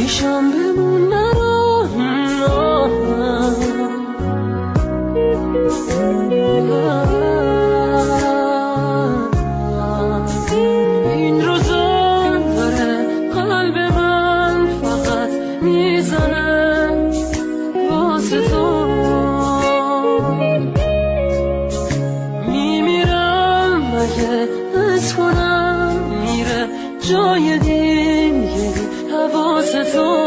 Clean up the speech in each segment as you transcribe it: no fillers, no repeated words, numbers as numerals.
پیشم بمون نرو این روزا داره قلب من فقط میزنه واسه تو میمیرم مگه از کنم میره جای دیگه حواست تو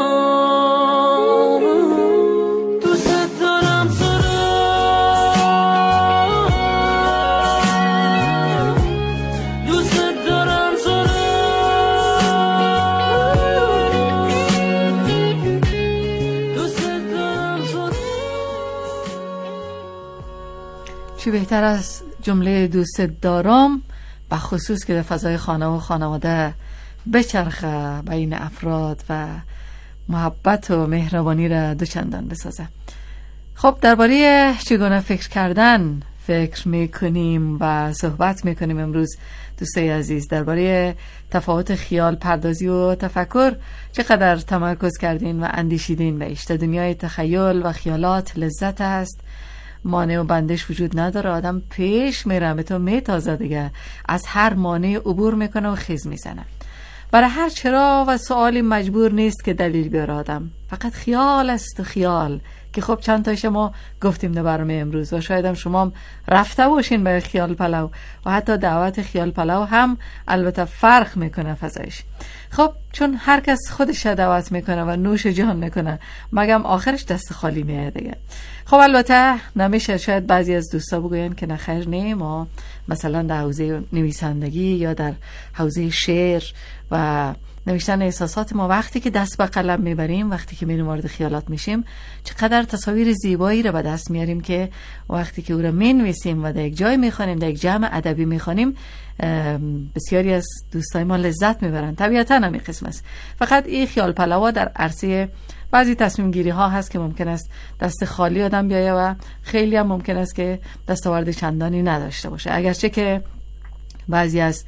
چی بهتر از جمله دوست دارم، بخصوص که در فضای خانه و خانواده بچرخه بین افراد و محبت و مهربانی را دوچندان بسازه. خب درباره چگونه فکر کردن فکر میکنیم و صحبت میکنیم امروز دوستای عزیز. درباره تفاوت خیال پردازی و تفکر چقدر تمرکز کردین و اندیشیدین بهش. در دنیای تخیل و خیالات لذت هست، مانع و بندش وجود نداره، آدم پیش میره به تو میتازه دیگه، از هر مانع عبور میکنه و خیز میزنه. برای هر چرا و سوالی مجبور نیست که دلیل بیاره آدم، فقط خیال است و خیال که خب چند تایش ما گفتیم در برنامه امروز و شاید هم شما هم رفته باشین به خیال پلو و حتی دعوت خیال پلو هم البته فرق میکنه فضایش. خب چون هر کس خودش دعوت میکنه و نوش جان میکنه مگم آخرش دست خالی میاد دیگه. خب البته نمیشه، شاید بعضی از دوستا بگوین که نخیر نه، ما مثلا در حوزه نویسندگی یا در حوزه شعر و نوشتن احساسات ما وقتی که دست به قلم میبریم، وقتی که میریم وارد خیالات میشیم، چقدر تصاویر زیبایی رو به دست میاریم که وقتی که او رو مینویسیم و در یک جای میخوانیم، در یک جمع ادبی میخوانیم، بسیاری از دوستای ما لذت میبرن. طبیعتا همین قسم است. فقط این خیال پلوا در عرصه بعضی تصمیم گیری ها هست که ممکن است دست خالی آدم بیایه و خیلی هم ممکن است که دستاورد چندانی نداشته باشه. اگرچه که بعضی از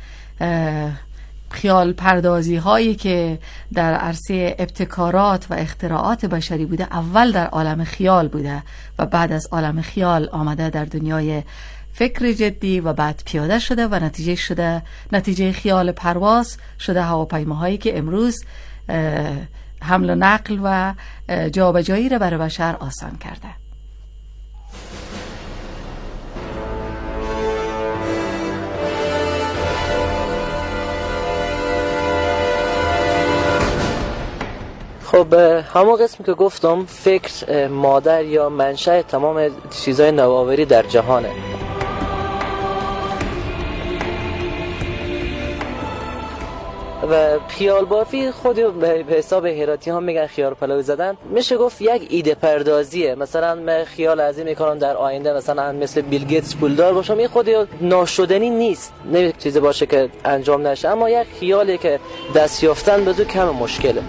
خیال پردازی هایی که در عرصه ابتکارات و اختراعات بشری بوده، اول در عالم خیال بوده و بعد از عالم خیال آمده در دنیای فکر جدی و بعد پیاده شده و نتیجه خیال پرواز شده هواپیماهایی که امروز حمل و نقل و جابجایی را برای بشر آسان کرده. خب همون قسمی که گفتم فکر مادر یا منشأ تمام چیزهای نوآوری در جهانه. و خیال بافی خود به حساب هراتی ها میگن خیال پلوی زدن، میشه گفت یک ایده پردازیه. مثلا من خیال از این میکنم در آینده مثلا مثل بیل گیتس پولدار باشم، این خود ناشدنی نیست، نه چیزی باشه که انجام نشه، اما یک خیالی که دست یافتن به تو کم مشکله.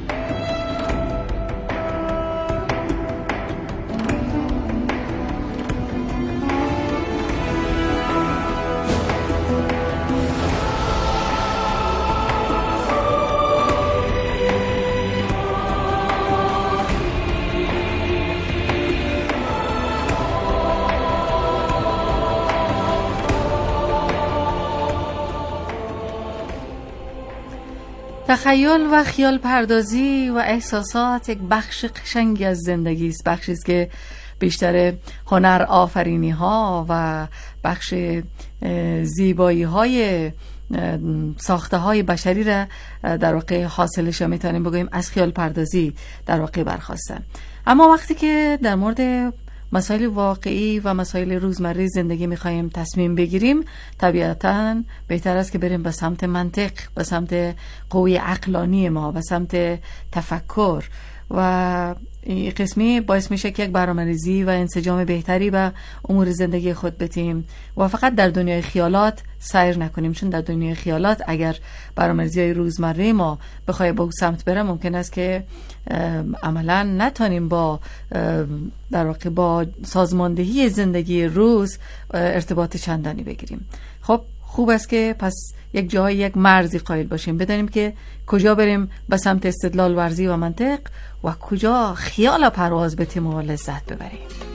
تخیل و خیال پردازی و احساسات یک بخش قشنگی از زندگی است، بخشی است که بیشتر هنر آفرینی ها و بخش زیبایی های ساخته های بشری را در واقع حاصلش میتونیم بگوییم از خیال پردازی در واقع برخواستن. اما وقتی که در مورد مسائل واقعی و مسائل روزمره زندگی میخوایم تصمیم بگیریم، طبیعتاً بهتر است که بریم به سمت منطق، به سمت قوی عقلانی ما، به سمت تفکر و این قسمی باعث میشه که یک برنامه‌ریزی و انسجام بهتری به امور زندگی خود بدیم و فقط در دنیای خیالات سیر نکنیم. چون در دنیای خیالات اگر برنامه‌ریزی روزمره ما بخواد به سمت بره، ممکن است که عملاً نتونیم با در واقع با سازماندهی زندگی روز ارتباط چندانی بگیریم. خب خوب است که پس یک جایی یک مرزی قائل باشیم، بدانیم که کجا بریم به سمت استدلال ورزی و منطق و کجا خیال پرواز بتیم و لذت ببریم.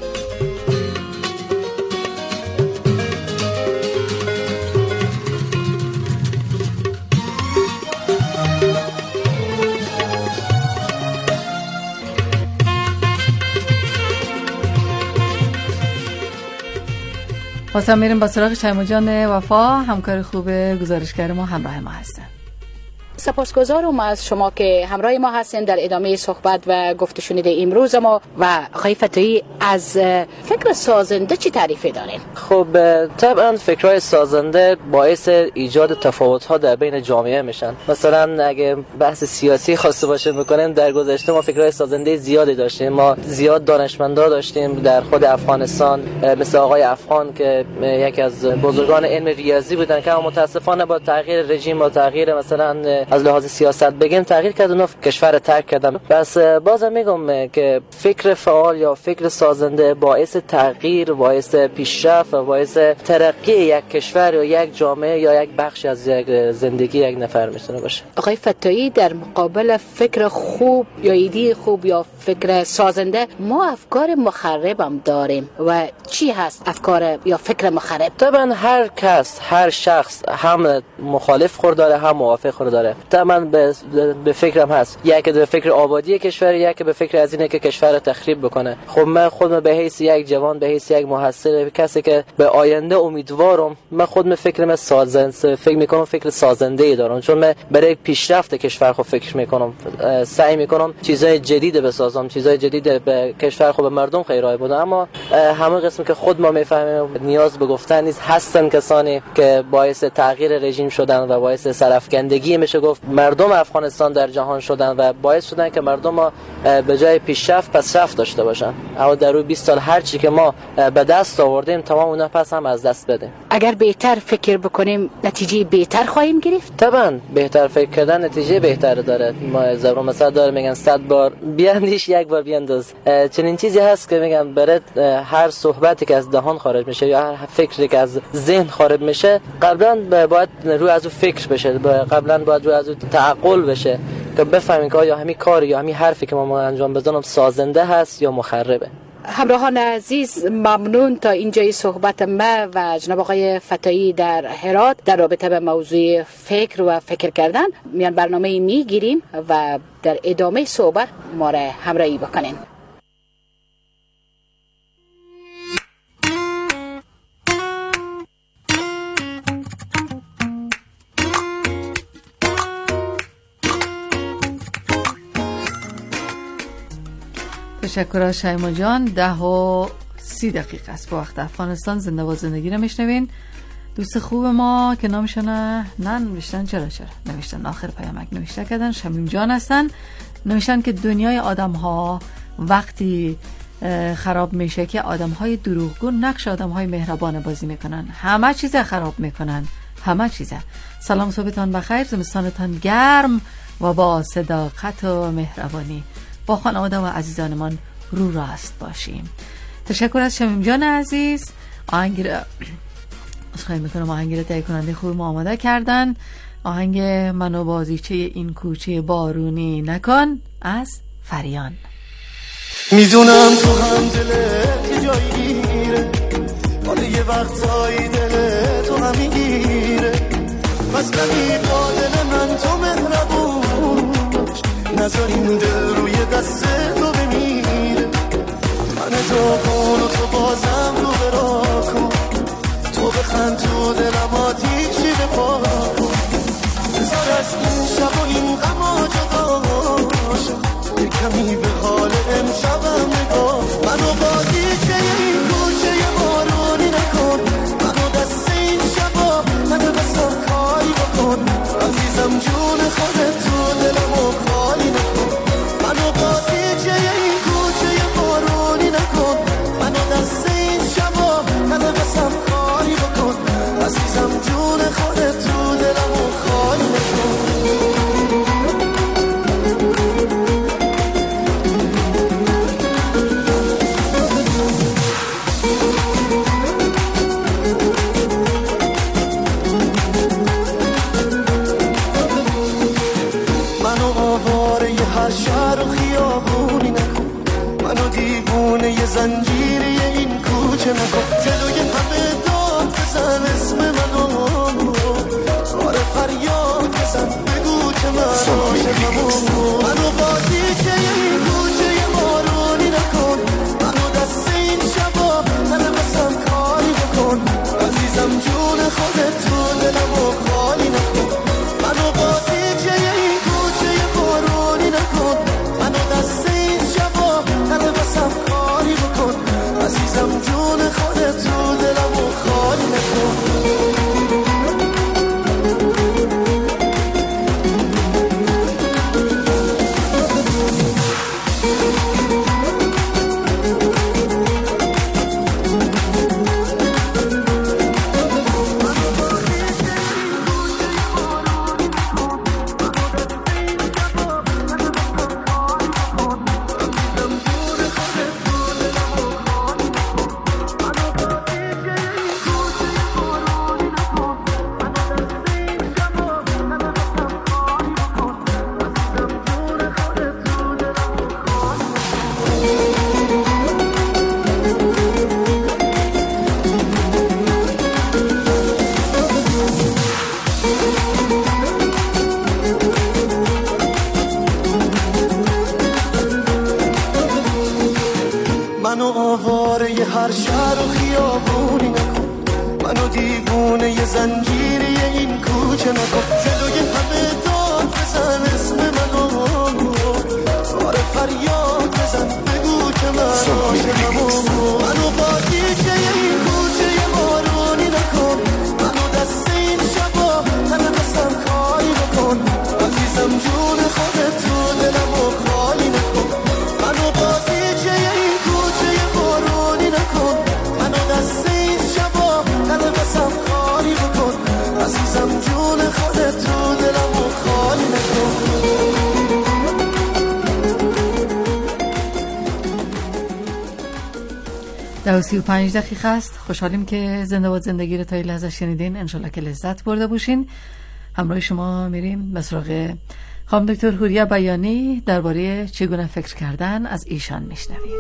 واسه میریم با سراغ شیما جان وفا، همکار خوب گزارشگر ما، همراه ما هستن. سپاسگزارم از شما که همراه ما هستین در ادامه صحبت و گفت و شنود امروز ما. و آقای فتایی، از فکر سازنده چی تعریفی دارین؟ خب طبعا فکرهای سازنده باعث ایجاد تفاوت‌ها در بین جامعه میشن. مثلا اگه بحث سیاسی خواسته باشه میکنیم، در گذشته ما فکرهای سازنده زیادی داشتیم، ما زیاد دانشمندا داشتیم در خود افغانستان، مثل آقای افغان که یکی از بزرگان علم ریاضی بودن که متاسفانه با تغییر رژیم و تغییر مثلا از لحاظ سیاست بگیم تغییر کرد، اونا کشور ترک کردن. بس بازم میگم که فکر فعال یا فکر سازنده باعث تغییر، باعث پیشرفت و باعث ترقی یک کشور یا یک جامعه یا یک بخش از یک زندگی یک نفر میتونه باشه. آقای فتایی، در مقابل فکر خوب یا ایده خوب یا فکر سازنده، ما افکار مخرب هم داریم. و چی هست افکار یا فکر مخرب؟ طبعا هر کس، هر شخص هم مخالف خور داره هم موافق خور داره. طبعا به فکرم هست، یکی به فکر آبادی کشور، یکی به فکر از اینه که کشور رو تخریب بکنه. خب من خودم به حیث یک جوان، به حیث یک محصل، کسی که به آینده امیدوارم، من خودم فکرم سازنده، فکر میکنم فکر سازنده ای دارم، چون من برای پیشرفت کشور خود فکر میکنم، سعی میکنم چیزای جدید بسازم، چیزای جدید به کشور خود، به مردم خیرای بودم. اما همه قسمی که خود ما میفهمیم نیاز به گفتن نیست. هستن کسانی که باعث تغییر رژیم شدن و باعث سرافکندگی میشه گفت مردم افغانستان در جهان شدن و باعث شدن که مردم ما به جای پیشرفت پسرفت داشته باشن. اما در روی 20 سال هر چی که ما به دست آوردیم تمام اونا پس هم از دست بدیم. اگر بهتر فکر بکنیم نتیجه بهتر خواهیم گرفت. طبعا بهتر فکر کردن نتیجه بهتر داره. ما ضرور مثلا داره میگن 100 بار بیاندیش یک بار بیانداز. چنین چیزی هست که میگن برای هر صحبتی که از دهان خارج میشه یا هر فکری که از ذهن خارج میشه قبلا باید روی از اون فکر بشه، قبلا باید روی از اون تعقل بشه که بفهمیم که آیا همین کار یا همین حرفی که ما انجام بزنم سازنده هست یا مخربه. همراهان عزیز، ممنون تا اینجای صحبت ما و جناب آقای فتایی در هرات در رابطه به موضوع فکر و فکر کردن. میان برنامه میگیریم و در ادامه صحبت ما را همراهی بکنین. تشکر از شیما جان. 10:30 است با وقت افغانستان. زنده و زندگی رو میشنوین. دوست خوب ما که نامشون ننوشتن، چرا نوشتن آخر پیامک نوشته کردن، شمیم جان هستن. نوشتن که دنیای آدم ها وقتی خراب میشه که آدم های دروغگو نقش آدم های مهربان بازی میکنن، همه چیز خراب میکنن، همه چیز. سلام، صبحتان بخیر، زمستانتان گرم و با صداقت و مهربانی با خانواده و عزیزانمان رو راست باشیم. تشکر از شمیم جان عزیز. آهنگ تهیه کننده خوب ما آماده کردن. آهنگ منو بازیچه این کوچه بارونی نکن از فریان. میدونم تو هم دلت یه جایی گیره، حالا یه وقتایی دلت تو هم میگیره، پس نمی با دل من تو مهربون باش، نذار این دل روی دست تو بمیره. من تو کن و تو بازم رو برا کن، تو بخند تو دلم آتیشی بپا کن، بذار از این شب و این غما جدا باشم، یه کمی به حال امشبم نگاه. منو بازیچه این کوچه بارونی نکن، منو دست این شبا منو بسار کاری بکن، عزیزم جون خودت تو دلمو خالی نکن. منو بازیچه منو آواره ی هر شهر و خیابونی نکن، منو دیوونه ی زنجیری این کوچه نکن. جلوی همه داد بزن اسم منو، آره فریاد بزن بگو که من عاشقم. منو بازی که این کوچه ی بارونی نکن، منو دست این شبا ننوسم کاری بکن. عزیزم جون خودت تو دلمو خالی نکن. منو بازی که این کوچه ی بارونی نکن، منو دست این شبا ننوسم کاری بکن. عزیزم جون خودت تو دلمو خالی نکن. منو آواره ی هر شهر و خیابونی نکن، منو دیوونه ی زنجیری این کوچه نکن. جلوی همه داد بزن اسم منو، آره فریاد بزن بگو که من عاشقم. منو بازی که این کوچه ی بارونی نکن، منو دست این شبا ننوسم کاری بکن. عزیزم جون خودت تو دلمو خالی نکن. منو بازی که این کوچه ی بارونی نکن، منو دست این شبا ننوسم کاری بکن. عزیزم جون خودت تو دلمو خالی نکن. 35 دقیقه است. خوشحالیم که زنده باد زندگی رو تا این لحظه شنیدین. انشالله که لذت برده باشین. همراه شما میریم به سراغ خانم دکتر حوریه بیانی، درباره چگونه فکر کردن از ایشان میشنویم.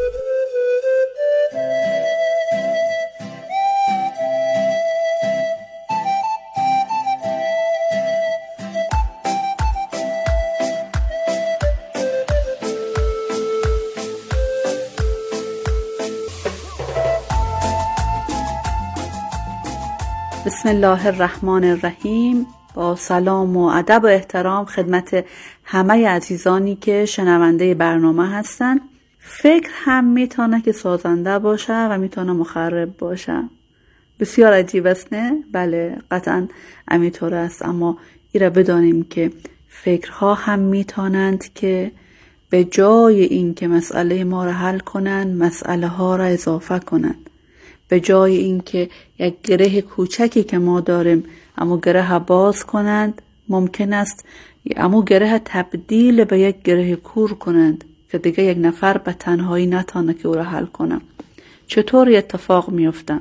بسم الله الرحمن الرحیم. با سلام و ادب و احترام خدمت همه عزیزانی که شنونده برنامه هستن. فکر هم میتونه که سازنده باشه و میتونه مخرب باشه. بسیار عجیب است نه؟ بله قطعا همینطور است، اما ایره بدانیم که فکرها هم میتونند که به جای این که مسئله ما را حل کنند، مسئله ها را اضافه کنند. به جای اینکه یک گره کوچکی که ما داریم اما گره باز کنند، ممکن است اما گره تبدیل به یک گره کور کنند که دیگه یک نفر به تنهایی نتانه که او را حل کنه. چطور اتفاق میفته؟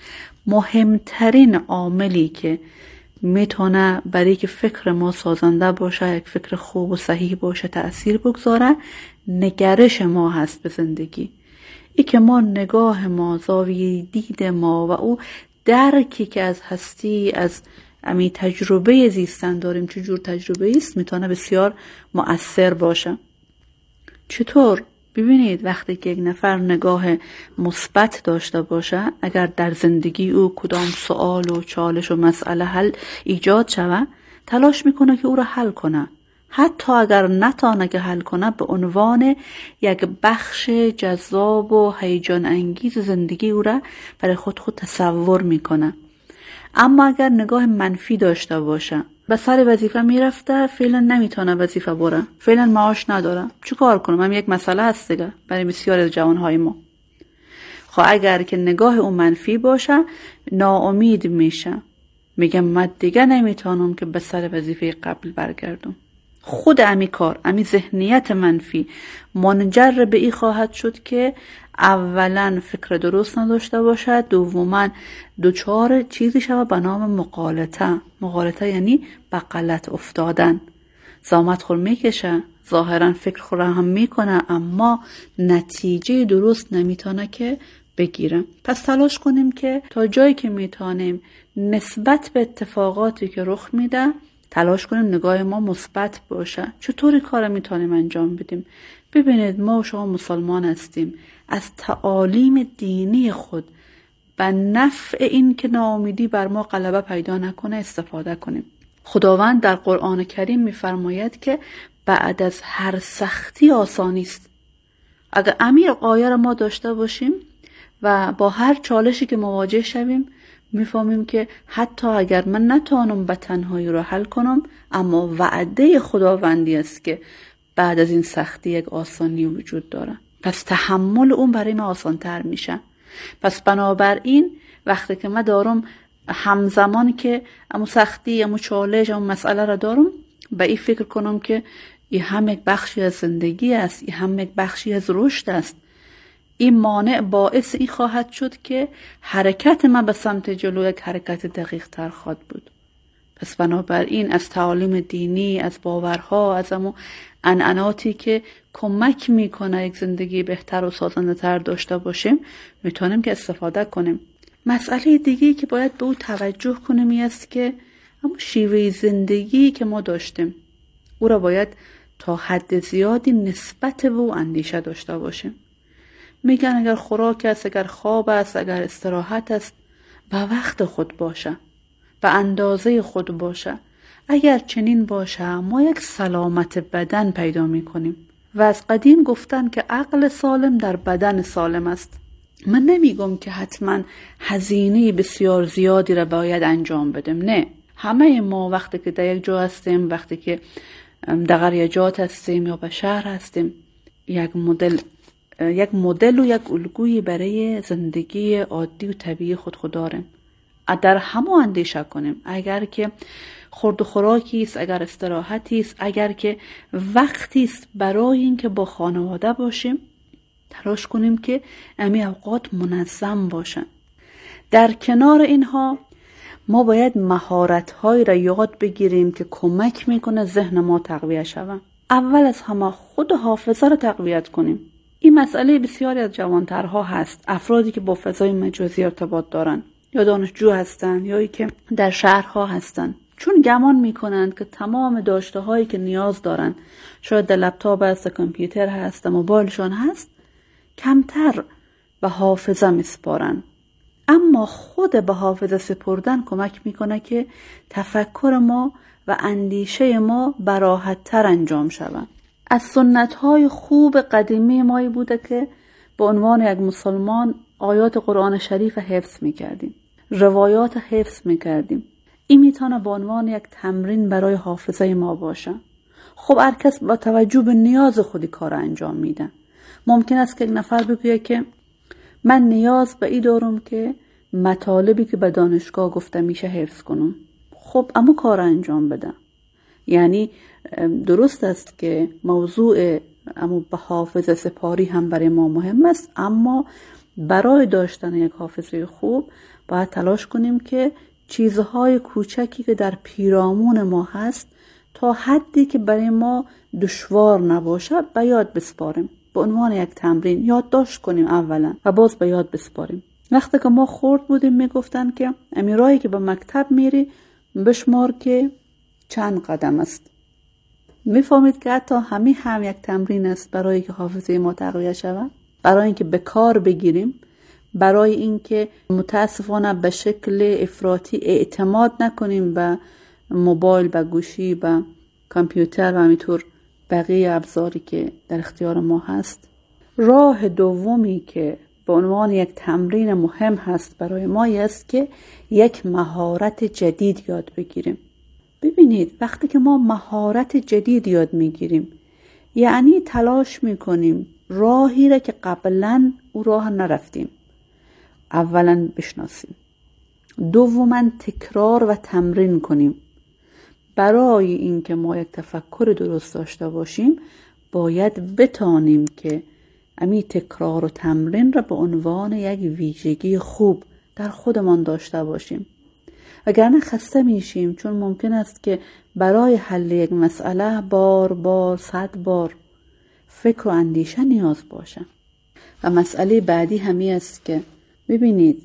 مهمترین عاملی که میتونه برای که فکر ما سازنده باشه، یک فکر خوب و صحیح باشه، تأثیر بگذاره، نگرش ما هست به زندگی. ای که ما نگاه ما، زاویه دید ما و او درکی که از هستی، از امی تجربه زیستن داریم، چجور تجربه است، میتونه بسیار مؤثر باشه. چطور؟ ببینید وقتی که یک نفر نگاه مثبت داشته باشه، اگر در زندگی او کدام سوال و چالش و مسئله حل ایجاد شود، تلاش میکنه که او را حل کنه. حتی اگر نتانه که حل کنه، به عنوان یک بخش جذاب و هیجان انگیز زندگی او را برای خود تصور میکنه. اما اگر نگاه منفی داشته باشه، به سر وظیفه میرفته، فعلا نمیتونه وظیفه بره، فعلا معاش نداره، چی کار کنم؟ هم یک مسئله هست دیگه برای بسیار از جوانهای ما. خب اگر که نگاه اون منفی باشه، ناامید میشه، میگم من دیگه نمیتونم که به سر وظیفه قبل برگردم. خود امی کار، امی ذهنیت منفی منجر به ای خواهد شد که اولا فکر درست نداشته باشد، دوما دوچار چیزی شود به نام مغالطه. مغالطه یعنی به غلط افتادن. زامت خور میکشه، ظاهرا فکر خور هم میکنه، اما نتیجه درست نمیتونه که بگیره. پس تلاش کنیم که تا جایی که میتونیم نسبت به اتفاقاتی که رخ میده تلاش کنیم نگاه ما مثبت باشه. چطوری کار میتونیم انجام بدیم؟ ببینید، ما و شما مسلمان هستیم، از تعالیم دینی خود به نفع این که ناامیدی بر ما غلبه پیدا نکنه استفاده کنیم. خداوند در قرآن کریم میفرماید که بعد از هر سختی آسانی است. اگر امیر آیه را ما داشته باشیم و با هر چالشی که مواجه شویم میفهمیم که حتی اگر من نتوانم به تنهایی را حل کنم، اما وعده خداوندی است که بعد از این سختی یک آسانی وجود داره. پس تحمل اون برای ما آسان تر میشه. پس بنابراین وقتی که من دارم همزمان که امو سختی، امو چالش، امو مسئله را دارم، به این فکر کنم که این هم یک بخشی از زندگی است، این هم یک بخشی از رشد است. این مانع باعث این خواهد شد که حرکت ما به سمت جلو یک حرکت دقیق تر خواهد بود. پس بنابراین از تعالیم دینی، از باورها، از امو عنعناتی که کمک میکنه یک زندگی بهتر و سازنده تر داشته باشیم میتونیم که استفاده کنیم. مسئله دیگی که باید به او توجه کنیم این است که اما شیوه زندگی که ما داشتیم او را باید تا حد زیادی نسبت به او اندیشه داشته باشیم. میگن اگر خوراک است، اگر خواب است، اگر استراحت است، به وقت خود باشه، به اندازه خود باشه. اگر چنین باشه ما یک سلامت بدن پیدا میکنیم و از قدیم گفتن که عقل سالم در بدن سالم است. من نمیگم که حتما هزینه بسیار زیادی را باید انجام بدیم، نه. همه ما وقتی که در یک جا هستیم، وقتی که در قریجات هستیم یا به شهر هستیم، یک مدل و یک الگویی برای زندگی عادی و طبیعی خود داریم. در همه اندیشه کنیم. اگر که خورد و خوراکی است، اگر استراحتی است، اگر که وقتی است برای اینکه با خانواده باشیم، تلاش کنیم که امی اوقات منظم باشن. در کنار اینها ما باید مهارت‌هایی را یاد بگیریم که کمک میکنه ذهن ما تقویت شود. اول از همه خود حافظه را تقویت کنیم. این مسئله بسیاری از جوانترها هست، افرادی که با فضای مجازی ارتباط دارن یا دانشجو هستن یا که در شهرها هستن، چون گمان میکنند که تمام داشته هایی که نیاز دارن، شاید در لپتاپ هست، کامپیوتر هست، موبایلشان هست، کمتر به حافظه میسپارن. اما خود به حافظه سپردن کمک میکنه که تفکر ما و اندیشه ما براحت تر انجام شود. از سنت های خوب قدیمی مایی بوده که به عنوان یک مسلمان آیات قرآن شریف حفظ میکردیم، روایات حفظ میکردیم. این میتونه به عنوان یک تمرین برای حافظه ما باشه. خب هر کس با توجه به نیاز خودی کار انجام میده. ممکن است که یک نفر بگه که من نیاز به این دارم که مطالبی که به دانشگاه گفته میشه حفظ کنم. خب اما کار انجام بده. یعنی درست است که موضوع اما به حافظه سپاری هم برای ما مهم است، اما برای داشتن یک حافظه خوب باید تلاش کنیم که چیزهای کوچکی که در پیرامون ما هست تا حدی که برای ما دشوار نباشه به یاد بسپاریم. به عنوان یک تمرین یادداشت کنیم اولا و باز به یاد بسپاریم. وقتی که ما خرد بودیم میگفتن که امیرایی که به مکتب میری بشمار که چند قدم است. میفهمید که حتی همین هم یک تمرین است برای که حافظه ما تقویت شود، برای اینکه به کار بگیریم، برای اینکه متاسفانه به شکل افراطی اعتماد نکنیم به موبایل، به گوشی، به کامپیوتر و همینطور بقیه ابزاری که در اختیار ما هست. راه دومی که به عنوان یک تمرین مهم هست برای ما است که یک مهارت جدید یاد بگیریم. ببینید وقتی که ما مهارت جدید یاد میگیریم یعنی تلاش میکنیم راهی را که قبلا او راه نرفتیم اولا بشناسیم، دوما تکرار و تمرین کنیم. برای اینکه ما یک تفکر درست داشته باشیم باید بتانیم که امی تکرار و تمرین را به عنوان یک ویژگی خوب در خودمان داشته باشیم. وگرنه خسته میشیم، چون ممکن است که برای حل یک مسئله بار 100 بار فکر و اندیشه نیاز باشه. و مسئله بعدی همی است که ببینید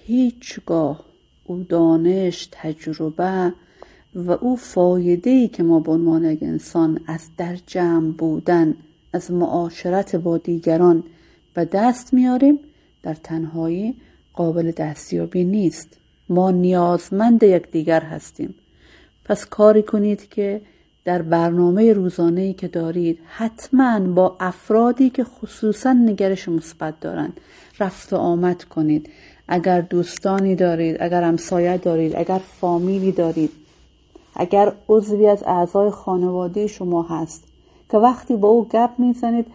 هیچگاه او دانش، تجربه و او فایده‌ای که ما به عنوان یک انسان از در جمع بودن، از معاشرت با دیگران به دست میاریم، در تنهایی قابل دستیابی نیست. ما نیازمند یکدیگر هستیم. پس کاری کنید که در برنامه روزانه‌ای که دارید حتما با افرادی که خصوصا نگرش مثبت دارند رفت و آمد کنید. اگر دوستانی دارید، اگر همسایه دارید، اگر فامیلی دارید، اگر عضوی از اعضای خانواده شما هست که وقتی با او گپ میزنید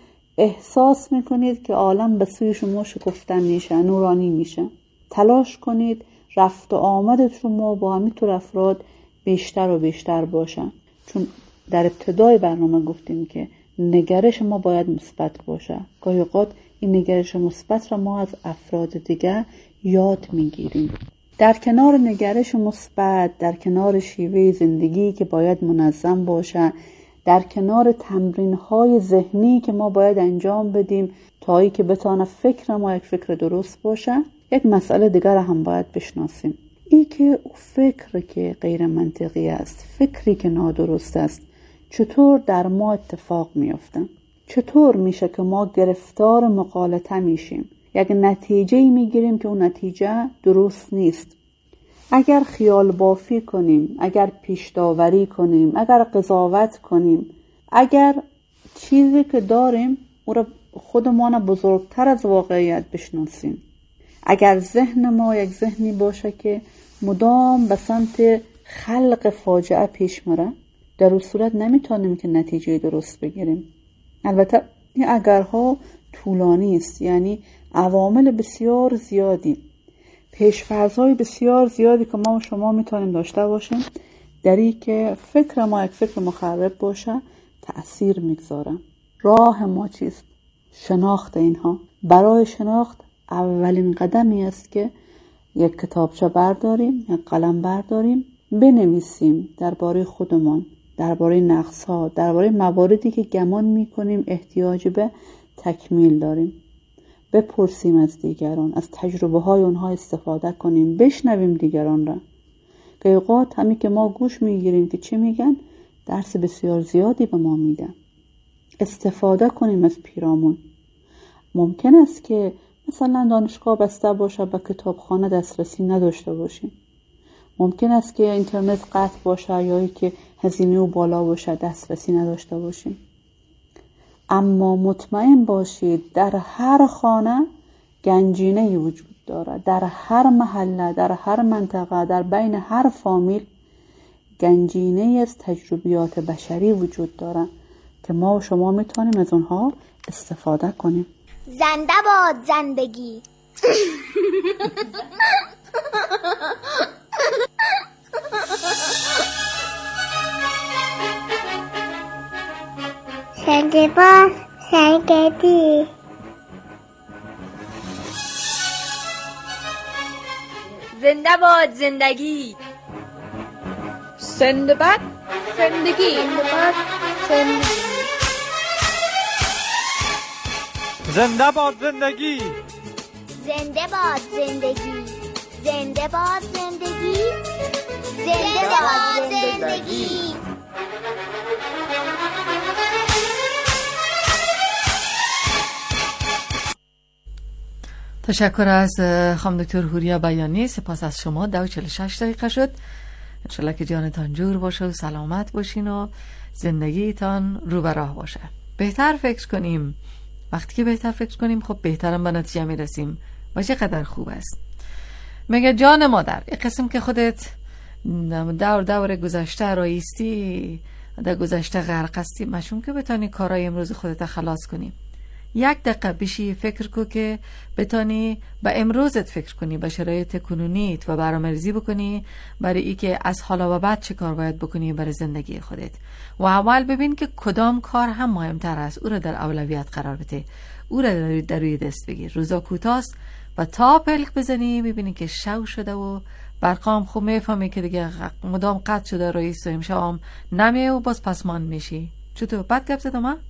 احساس میکنید که عالم به سوی شما شکفتن میشه، نورانی میشه، تلاش کنید رفت و آمد شما با همینطور افراد بیشتر و بیشتر باشه. چون در ابتدای برنامه گفتیم که نگرش ما باید مثبت باشه. گاهی اوقات این نگرش مثبت را ما از افراد دیگه یاد میگیریم. در کنار نگرش مثبت، در کنار شیوه زندگی که باید منظم باشه، در کنار تمرین‌های ذهنی که ما باید انجام بدیم تا ای که بتونه فکر ما یک فکر درست باشه، یک مسئله دیگر هم باید بشناسیم. ای که فکر که غیر منطقی است، فکری که نادرست است، چطور در ما اتفاق میفته؟ چطور میشه که ما گرفتار مغالطه میشیم؟ یک نتیجه میگیریم که اون نتیجه درست نیست. اگر خیال بافی کنیم، اگر پیش داوری کنیم، اگر قضاوت کنیم، اگر چیزی که داریم او را خودمان بزرگتر از واقعیت بشناسیم، اگر ذهن ما یک ذهنی باشه که مدام به سمت خلق فاجعه پیش میره، در اون صورت نمیتونیم که نتیجه درست بگیریم. البته این اگرها طولانی است، یعنی عوامل بسیار زیادی، پیش‌فرض‌های بسیار زیادی که ما و شما میتونیم داشته باشیم در این که فکر ما یک فکر مخرب باشه تأثیر میگذاره. راه ما چیست؟ شناخت اینها. برای شناخت اولین قدمی است که یک کتابچه برداریم، یک قلم برداریم، بنویسیم درباره خودمان، درباره نقص‌ها، درباره مواردی که گمان میکنیم احتیاج به تکمیل داریم. بپرسیم از دیگران، از تجربه های اونها استفاده کنیم، بشنویم دیگران را. که اوقات همین که ما گوش میگیریم که چی میگن، درس بسیار زیادی به ما میدن. استفاده کنیم از پیرامون. ممکن است که مثلا دانشگاه بسته باشه، به کتابخانه دسترسی نداشته باشیم. ممکن است که اینترنت قطع باشه یا که هزینه و بالا باشه، دسترسی نداشته باشیم. اما مطمئن باشید در هر خانه گنجینه‌ای وجود داره، در هر محله، در هر منطقه، در بین هر فامیل گنجینه‌ای از تجربیات بشری وجود داره که ما و شما میتونیم از اونها استفاده کنیم. زنده باد زندگی. زنده باد زندگی. زنده باد زندگی. زنده باد زندگی. زنده باد زندگی. زنده باد زندگی. زنده باد زندگی. زنده باد زندگی. تشکر از خانم دکتر هوریا بیانی. سپاس از شما. 2:46 دقیقه شد. انشالله که جانتان جور باشه و سلامت باشین و زندگیتان رو به راه باشه. بهتر فکر کنیم. وقتی که بهتر فکر کنیم خب بهترم به نتیجه میرسیم و چقدر خوب است. مگه جان مادر، یک قسم که خودت دور گذشته رایستی، در گذشته غرق هستی، مشون که بتانی کارای امروز خودت خلاص کنی. 1 دقیقه بشی فکر کو که بتانی به امروزت فکر کنی، به شرایط کنونیت و برنامه‌ریزی بکنی برای ای که از حالا و بعد چه کار باید بکنی برای زندگی خودت. و اول ببین که کدام کار هم مهمتر است، او را در اولویت قرار بده، او را در روی دست بگیر. روزا کوتاست و تا پلک بزنی ببینی که شو شده و برقام خوب میفهمی که دیگه مدام قطع شده رئیس و امشام نمی و باز پسمان میشی. چطور بد گپ زدم ها؟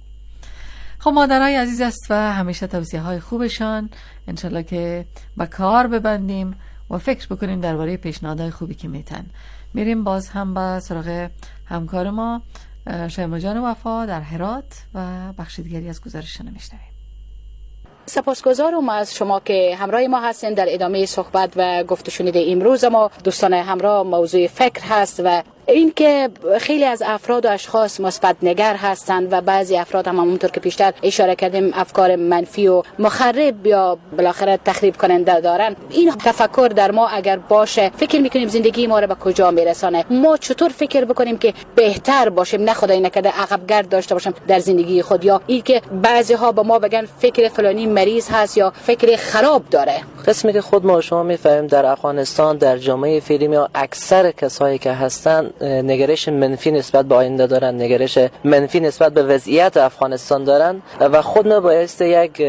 خب مادرای عزیز است و همیشه توصیه های خوبشان انشالله که با کار ببندیم و فکر بکنیم درباره پیشنهادهای خوبی که میتن. میریم باز هم با سراغ همکار ما شیما جان وفا در هرات و بخش دیگری از گزارششون میشنویم. سپاسگزارم از شما که همراه ما هستین در ادامه صحبت و گفت شنود امروز. ما دوستان همراه موضوع فکر هست و این که خیلی از افراد و اشخاص مثبت نگر هستند و بعضی افراد هم همونطور که پیشتر اشاره کردیم افکار منفی و مخرب یا بالاخره تخریب کننده دارن. این تفکر در ما اگر باشه فکر میکنیم زندگی ما رو به کجا میرسانه. ما چطور فکر بکنیم که بهتر باشیم، نه خدای نکرده عقب گرد داشته باشیم در زندگی خود، یا این که بعضی ها به ما بگن فکر فلانی مریض هست یا فکر خراب داره. قسمی که خود ما شما میفهمیم در افغانستان در جامعه فیلمی ها اکثر کسایی که هستن نگرش منفی نسبت به آینده دارن، نگرش منفی نسبت به وضعیت افغانستان دارن و خود ما باعث یک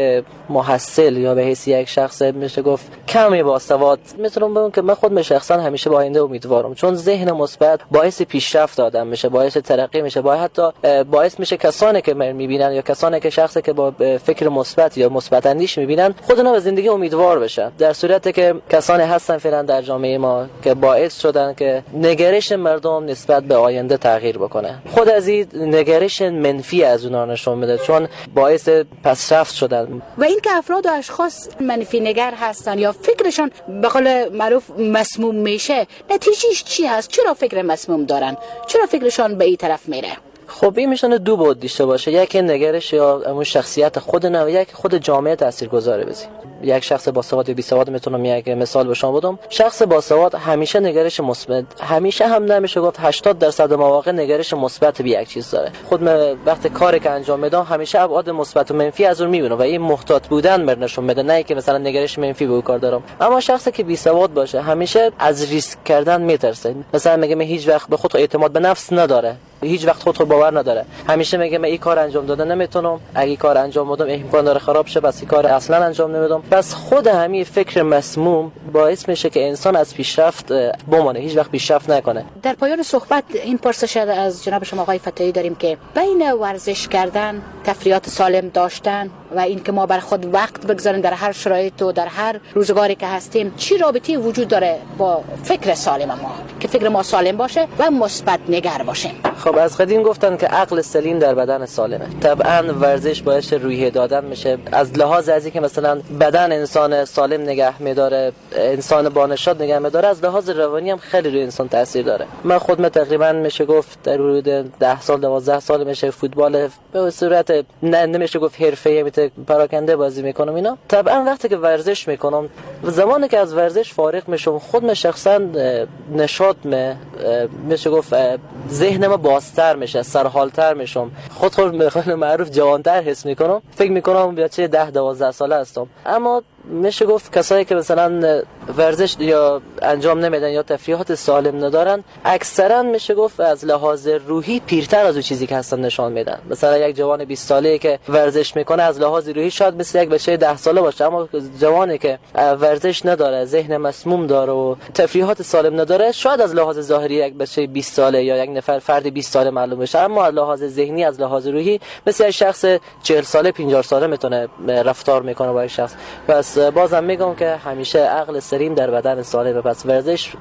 محصل یا به حیث یک شخص میشه گفت کمی باسواد میتونم بگم که من خود شخصا همیشه با آینده امیدوارم، چون ذهن مثبت باعث پیشرفت آدم میشه، باعث ترقی میشه، حتی باعث میشه کسانی که میبینن یا کسانی که شخصی که با فکر مثبت یا مثبت اندیش میبینن خود اونا به زندگی امیدوار بشن. در صورتی که کسانی هستن فعلا در جامعه ما که باعث شدن که نگرش مردم نسبت به آینده تغییر بکنه، خود از این نگرش منفی از اونها نشون میده، چون باعث پسرفت شدن. و این که افراد و اشخاص منفی نگر هستن یا فکرشون به قول معروف مسموم میشه، نتیجهش چی هست؟ چرا فکر مسموم دارن؟ چرا فکرشون به این طرف میره؟ خب این میشونه دو بعد داشته باشه، یک نگرش یا اون شخصیت خودنا و یک خود جامعه تاثیرگذاره بزی. یک شخص باسواد یا بیسواد میتونم یک مثال به شما بدم. شخص باسواد همیشه نگرش مثبت، همیشه هم نمیشه گفت 80% مواقع نگرش مثبت به یک چیز داره. خود من وقتی کاری که انجام میدم همیشه ابعاد مثبت و منفی از اون میبینم و این محتاط بودن نشون میده، نه که مثلا نگرش منفی به کار دارم. اما شخصی که بیسواد باشه همیشه از ریسک کردن میترسه، مثلا میگه من هیچ وقت به خود اعتماد به نفس نداره، هیچ وقت خودت باور نداره، همیشه میگه من این کار انجام داده نمیتونم، اگه کار انجام بدم امکان داره خراب شه، بس این کار اصلا انجام نمیدم. پس خود همین فکر مسموم باعث میشه که انسان از پیشرفت بمانه، هیچ وقت پیشرفت نکنه. در پایان صحبت این پرسش از جناب شما آقای فتایی داریم که بین ورزش کردن، تفریحات سالم داشتن و این که ما بر خود وقت بگذاریم در هر شرایط و در هر روزگاری که هستیم، چی رابطه‌ای وجود داره با فکر سالم ما که فکر ما سالم باشه و مثبت نگر باشیم؟ خب از قدیم گفتن که عقل سلیم در بدن سالمه. طبعا ورزش باعث روحیه دادن میشه، از لحاظ از اینکه مثلا بدن انسان سالم نگه میداره، انسان بانشاد نگه میداره، از لحاظ روانی هم خیلی روی انسان تاثیر داره. من خودم تقریبا میشه گفت در حدود 10 سال 12 سال میشه فوتبال به صورت نمیشه گفت حرفه‌ای پراکنده بازی میکنم. اینا طبعا وقتی که ورزش میکنم، زمانی که از ورزش فارغ میشم، خودم شخصا نشاط میشه گفت ذهنم بازتر میشه، سرحالتر میشم، خود معروف جوانتر حس میکنم، فکر میکنم بچه 10-12 ساله هستم. اما میشه گفت کسایی که مثلا ورزش یا انجام نمیدن یا تفریحات سالم ندارن، اکثرا میشه گفت از لحاظ روحی پیرتر از اون چیزی که هستن نشان میدن. مثلا یک جوان 20 ساله‌ای که ورزش میکنه از لحاظ روحی شاید مثل یک بچه 10 ساله باشه، اما جوانی که ورزش نداره، ذهن مسموم داره و تفریحات سالم نداره، شاید از لحاظ ظاهری یک بچه 20 ساله یا یک نفر فرد 20 ساله معلوم بشه، اما از لحاظ ذهنی، از لحاظ روحی مثل یک شخص 40 ساله 50 ساله میتونه رفتار میکنه با یک شخص. پس بازم میگم که همیشه عقل سلیم در بدن سالم. پس ورزش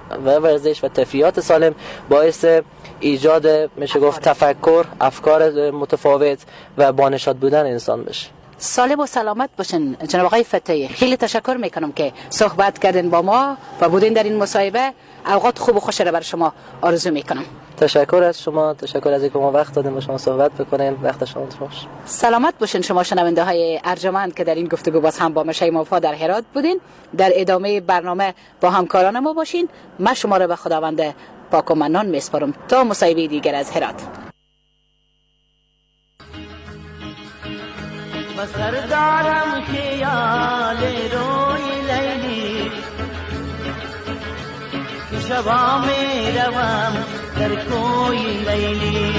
و تفریحات سالم باعث ایجاد میشه گفت تفکر، افکار متفاوت و بانشاد بودن انسان بشه. سالم و سلامت باشین جناب آقای فتایی. خیلی تشکر میکنم که صحبت کردین با ما و بودین در این مصاحبه. اوقات خوب و خوش را بر شما آرزو میکنم. تشکر از شما، تشکر از اینکه ما وقت دادیم با شما صحبت بکنیم. وقت شما خوش. سلامت باشین شما شنونده های ارجمند که در این گفتگو باز هم با شیما وفا در هرات بودین. در ادامه برنامه با همکاران ما باشین. من شما را به خداوند پاک و منان میسپارم تا مصاحبه دیگر از هرات. سردارم خیال روی لیلی، شبا می روم در کوی لیلی،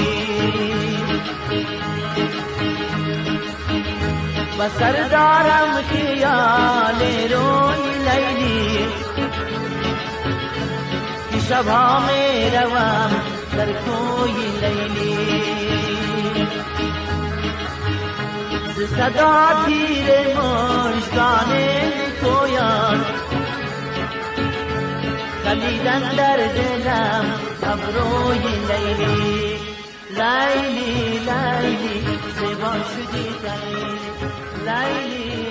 و سردارم خیال روی لیلی، شبها می روم در کوی لیلی ز صدا تیر مژگان کویان خلیدن در دلم ابروی لیلی لیلی لیلی زیبا شدی لیلی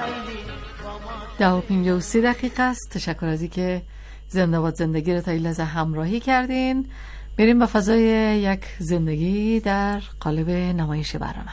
لیلی 10:53 است. تشکر از اینکه زنده باد زندگی رو تا این لحظه همراهی کردین. بریم به فضای یک زندگی در قالب نمایش برنامه.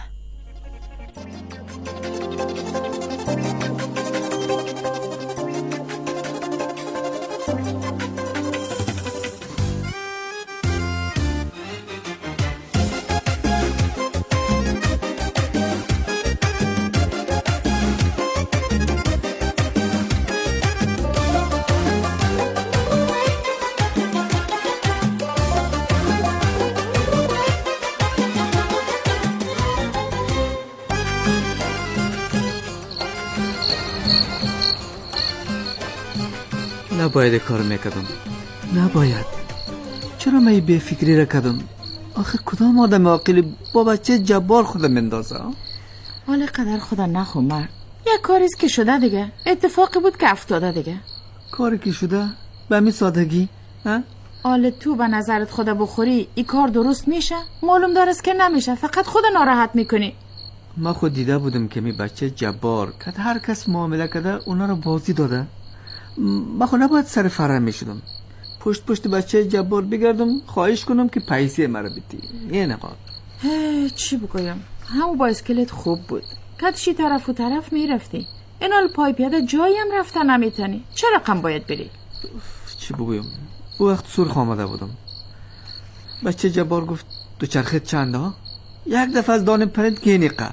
نباید کار میکردم. نباید. چرا من بی فکری را کردم؟ آخه کدام آدم عاقلی با بچه جبار خودم مندازه؟ حال قدر خدا نخو مرد. یک کاریست که شده دیگه. اتفاقی بود که افتاده دیگه. کاری که شده؟ به همین سادگی؟ حال تو به نظرت خدا بخوری این کار درست میشه؟ معلوم دارست که نمیشه. فقط خود ناراحت میکنی. ما خود دیده بودم که می بچه جبار که هر کس معامله کرده اونا رو بازی داده. من خود نباید سر فرم میشدم. پشت بچه جبار بگردم خواهش کنم که پیسه مرا بدی. یه نقاط. چی بگویم؟ همون با اسکلت خوب بود. کدشی طرف و طرف میرفتی. این حال پای پیاده جایی هم رفتن نمیتونی. چه رقم باید بری؟ چی بگویم؟ او وقت سرخ آمده بودم. بچه جبار گفت دوچرخه چنده ها؟ یک دفعه از دانه پرند که نیقه.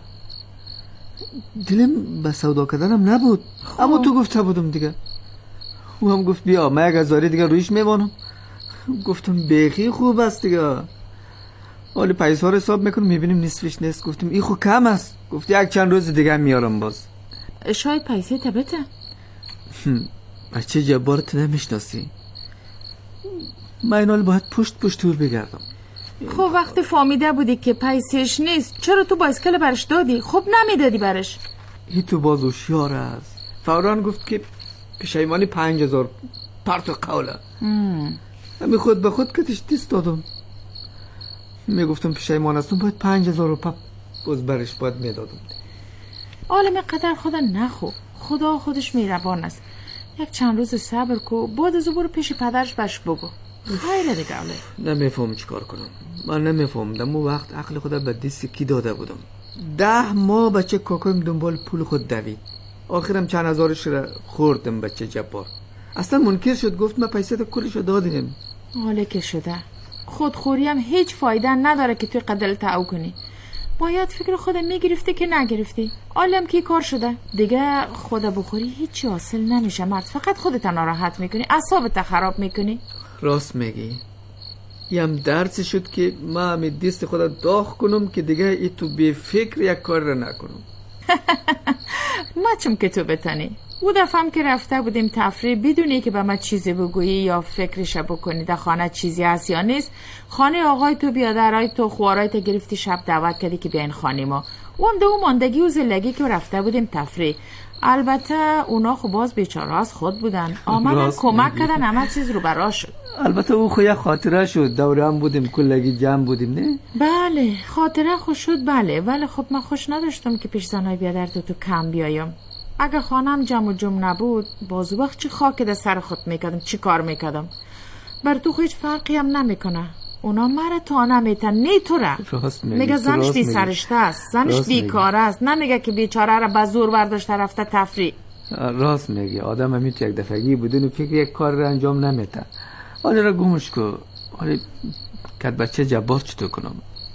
دلم به سودا کردنم نبود. اما تو گفته بودم دیگه. او هم گفت بیا من 1000 دیگه رویش میمانم. گفتم بیخی خوب است دیگه. حالی پیسه ها رو حساب میکنم میبینیم نصفش نیست. گفتم این خود کم است. گفت یک چند روز دیگه میارم باز. شاید پیسه تبته. بچه جبارت نمیشناسی. من این حال باید پشت دور بگردم. خب وقتی فهمیده بودی که پیسهش نیست چرا تو بایسکل برش دادی؟ خب نمیدادی برش. این تو باز هوشیار است. فوران گفت که پشیمانی 5000 پرت و قوله. همین خود به خود کتش دست دادم. میگفتم پشیمان هستم باید 5000 روپا باز برش باید میدادم. عالم قدر خدا نخو. خدا خودش مهربان است. یک چند روز صبر کو بعد از برو پیش پدرش بش بگو. خیلی دیگه نمیفهم چیکار کنم. من نمیفهمدم اون وقت عقل خدا به دست کی داده بودم. 10 ماه بچه کاکایم دنبال پول خود دوید. آخرم چند هزارش را خوردم بچه جبار. اصلا منکر شد گفت من پیسه تا کلشو دادیم. حاله که شده. خودخوری هم هیچ فایده نداره که توی قدل تعو کنی. باید فکر خودم میگرفتی که نگرفتی. عالم که کار شده دیگه. خدا بخوری هیچی حاصل نمیشه مرد. فقط خودت ناراحت میکنی. اعصابت خراب میکنی. راست میگی. یم درس شد که من همین دست خدا داغ کنم که دیگه ای تو بی فکر یک کار را نکنم. مچم که تو بتانی. او دفعه که رفته بودیم تفریح بدونی که به من چیزی بگویی یا فکرش بکنی در خانه چیزی هست یا نیست. خانه آقای تو بیادرای تو خوارای تو گرفتی شب دعوت کردی که بیاین خانه ما. اون دو ماندگی و زلگی که رفته بودیم تفریح. البته اونا خب باز بیچاره از خود بودن. آمدن کمک کردن همه چیز رو برا شد. البته او خو یک خاطره شد. دوره هم بودیم کلگی جمع بودیم نه؟ بله خاطره خوش شد بله. ولی خب من خوش نداشتم که پیش زنای بیادر تو کم بیایم. اگه خانم جمع و جمع نبود بازو وقت چی خاک در سر خود میکردم چی کار میکردم. بر تو هیچ فرقی هم نمیکنه. اونا مرا تا نمیتن نی تو را میگه زنش بی سرشته است. زنش بیکار است. نمیگه که بیچاره را به زور برداشته رفته تفریح. راست میگه. آدم همین یک دفعگی بدون فکر یک کار را انجام نمیتن. حالا را گمش کو. حالا کد بچه جبار چطور کنم؟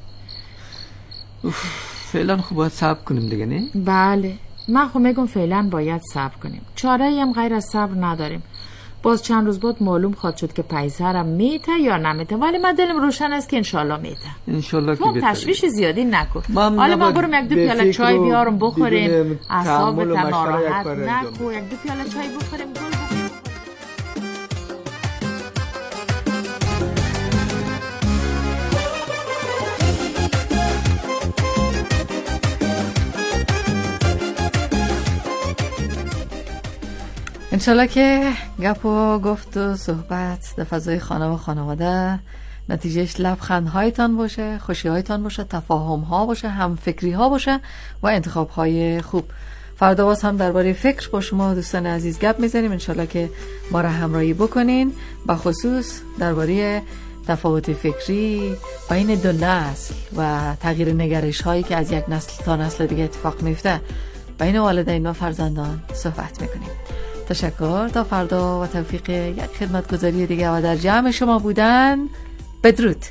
فعلا خب باید صبر کنیم دیگه نه؟ بله من خب میگم فعلا باید صبر کنیم. چاره هم غیر از صبر نداریم. باز چند روز بعد معلوم خواهد شد که پیسه را میته یا نمیته. ولی من دلم روشن است که انشالله میته. انشالله که بهتره. تشویش زیادی نکن. حالا ما برم یک دو پیاله چای بیارم بخوریم. اعصابت ناراحت نکن. یک دو پیاله چای بخوریم گل بخوریم. انشالله که گپ و گفت و صحبت در فضای خانه و خانواده نتیجهش لبخندهایتان باشه، خوشیهایتان باشه، تفاهم‌ها باشه، همفکری‌ها باشه و انتخاب‌های خوب. فردا باز هم درباره فکر با شما دوستان عزیز گپ میزنیم، انشالله که ما را همراهی بکنین، با خصوص درباره تفاوت فکری بین دو نسل و تغییر نگرش‌هایی که از یک نسل تا نسل دیگه اتفاق میفته بین والدین و فرزندان صحبت میکنیم. تشکر، تا فردا و توفیق یک خدمتگزاری دیگه و در جمع شما بودن. بدرود.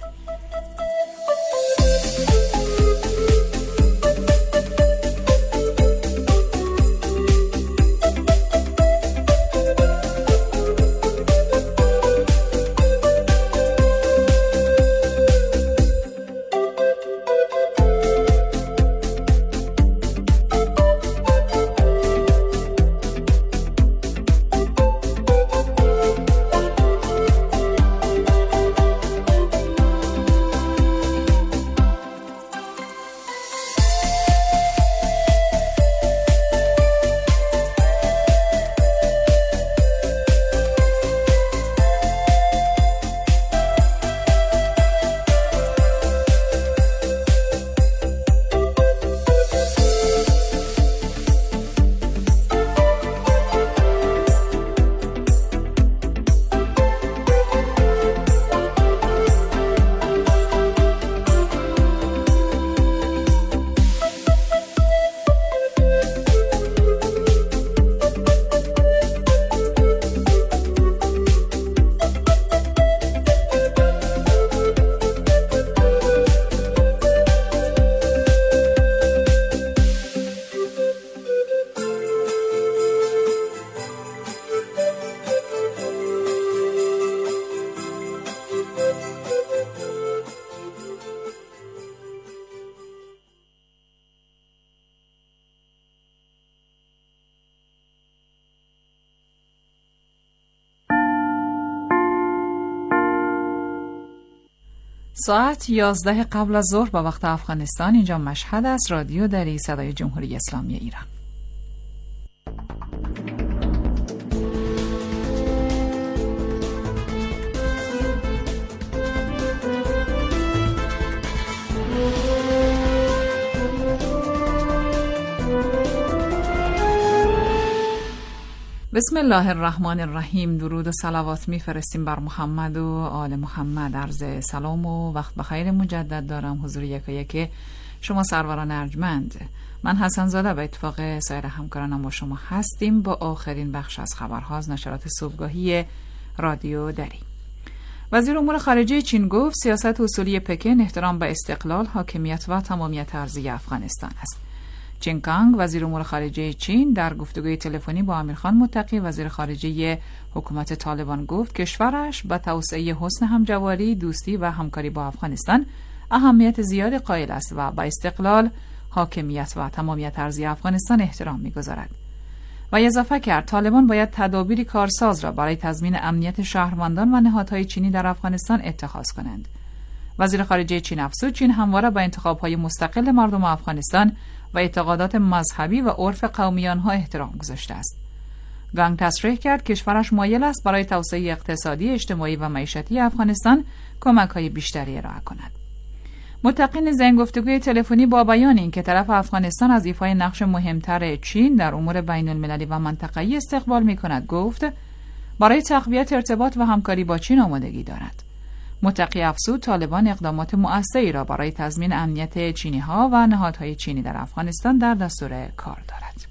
ساعت 11 قبل از ظهر با وقت افغانستان. اینجا مشهد است، رادیو دری، صدای جمهوری اسلامی ایران. بسم الله الرحمن الرحیم. درود و صلوات میفرستیم بر محمد و آل محمد. عرض سلام و وقت بخیر مجدد دارم حضور یکایک شما سروران ارجمند. من حسن زاده به اتفاق سایر همکارانم با شما هستیم با آخرین بخش از خبرها از نشرات صبحگاهی رادیو دری. وزیر امور خارجه چین گفت سیاست اصولی پکن احترام به استقلال، حاکمیت و تمامیت ارضی افغانستان است. چین کانگ وزیر امور خارجه چین در گفتگوی تلفنی با امیرخان متقی وزیر خارجه حکومت طالبان گفت کشورش به توسعه حسن همجواری، دوستی و همکاری با افغانستان اهمیت زیادی قائل است و به استقلال، حاکمیت و تمامیت ارضی افغانستان احترام می‌گذارد. و اضافه کرد طالبان باید تدابیر کارساز را برای تضمین امنیت شهروندان و نهادهای چینی در افغانستان اتخاذ کنند. وزیر خارجه چین افزود چین همواره به انتخاب‌های مستقل مردم افغانستان و اعتقادات مذهبی و عرف قومی آنها احترام گذاشته است. گانگ تصریح کرد کشورش مایل است برای توسعه اقتصادی، اجتماعی و معیشتی افغانستان کمک‌های بیشتری ارائه کند. متقی نیز در گفتگوی تلفنی با بیان اینکه طرف افغانستان از ایفای نقش مهمتر چین در امور بین‌المللی و منطقه‌ای استقبال می‌کند گفت برای تقویت ارتباط و همکاری با چین آمادگی دارد. متقی افزود طالبان اقدامات مؤثری را برای تضمین امنیت چینی‌ها و نهادهای چینی در افغانستان در دستور کار دارد.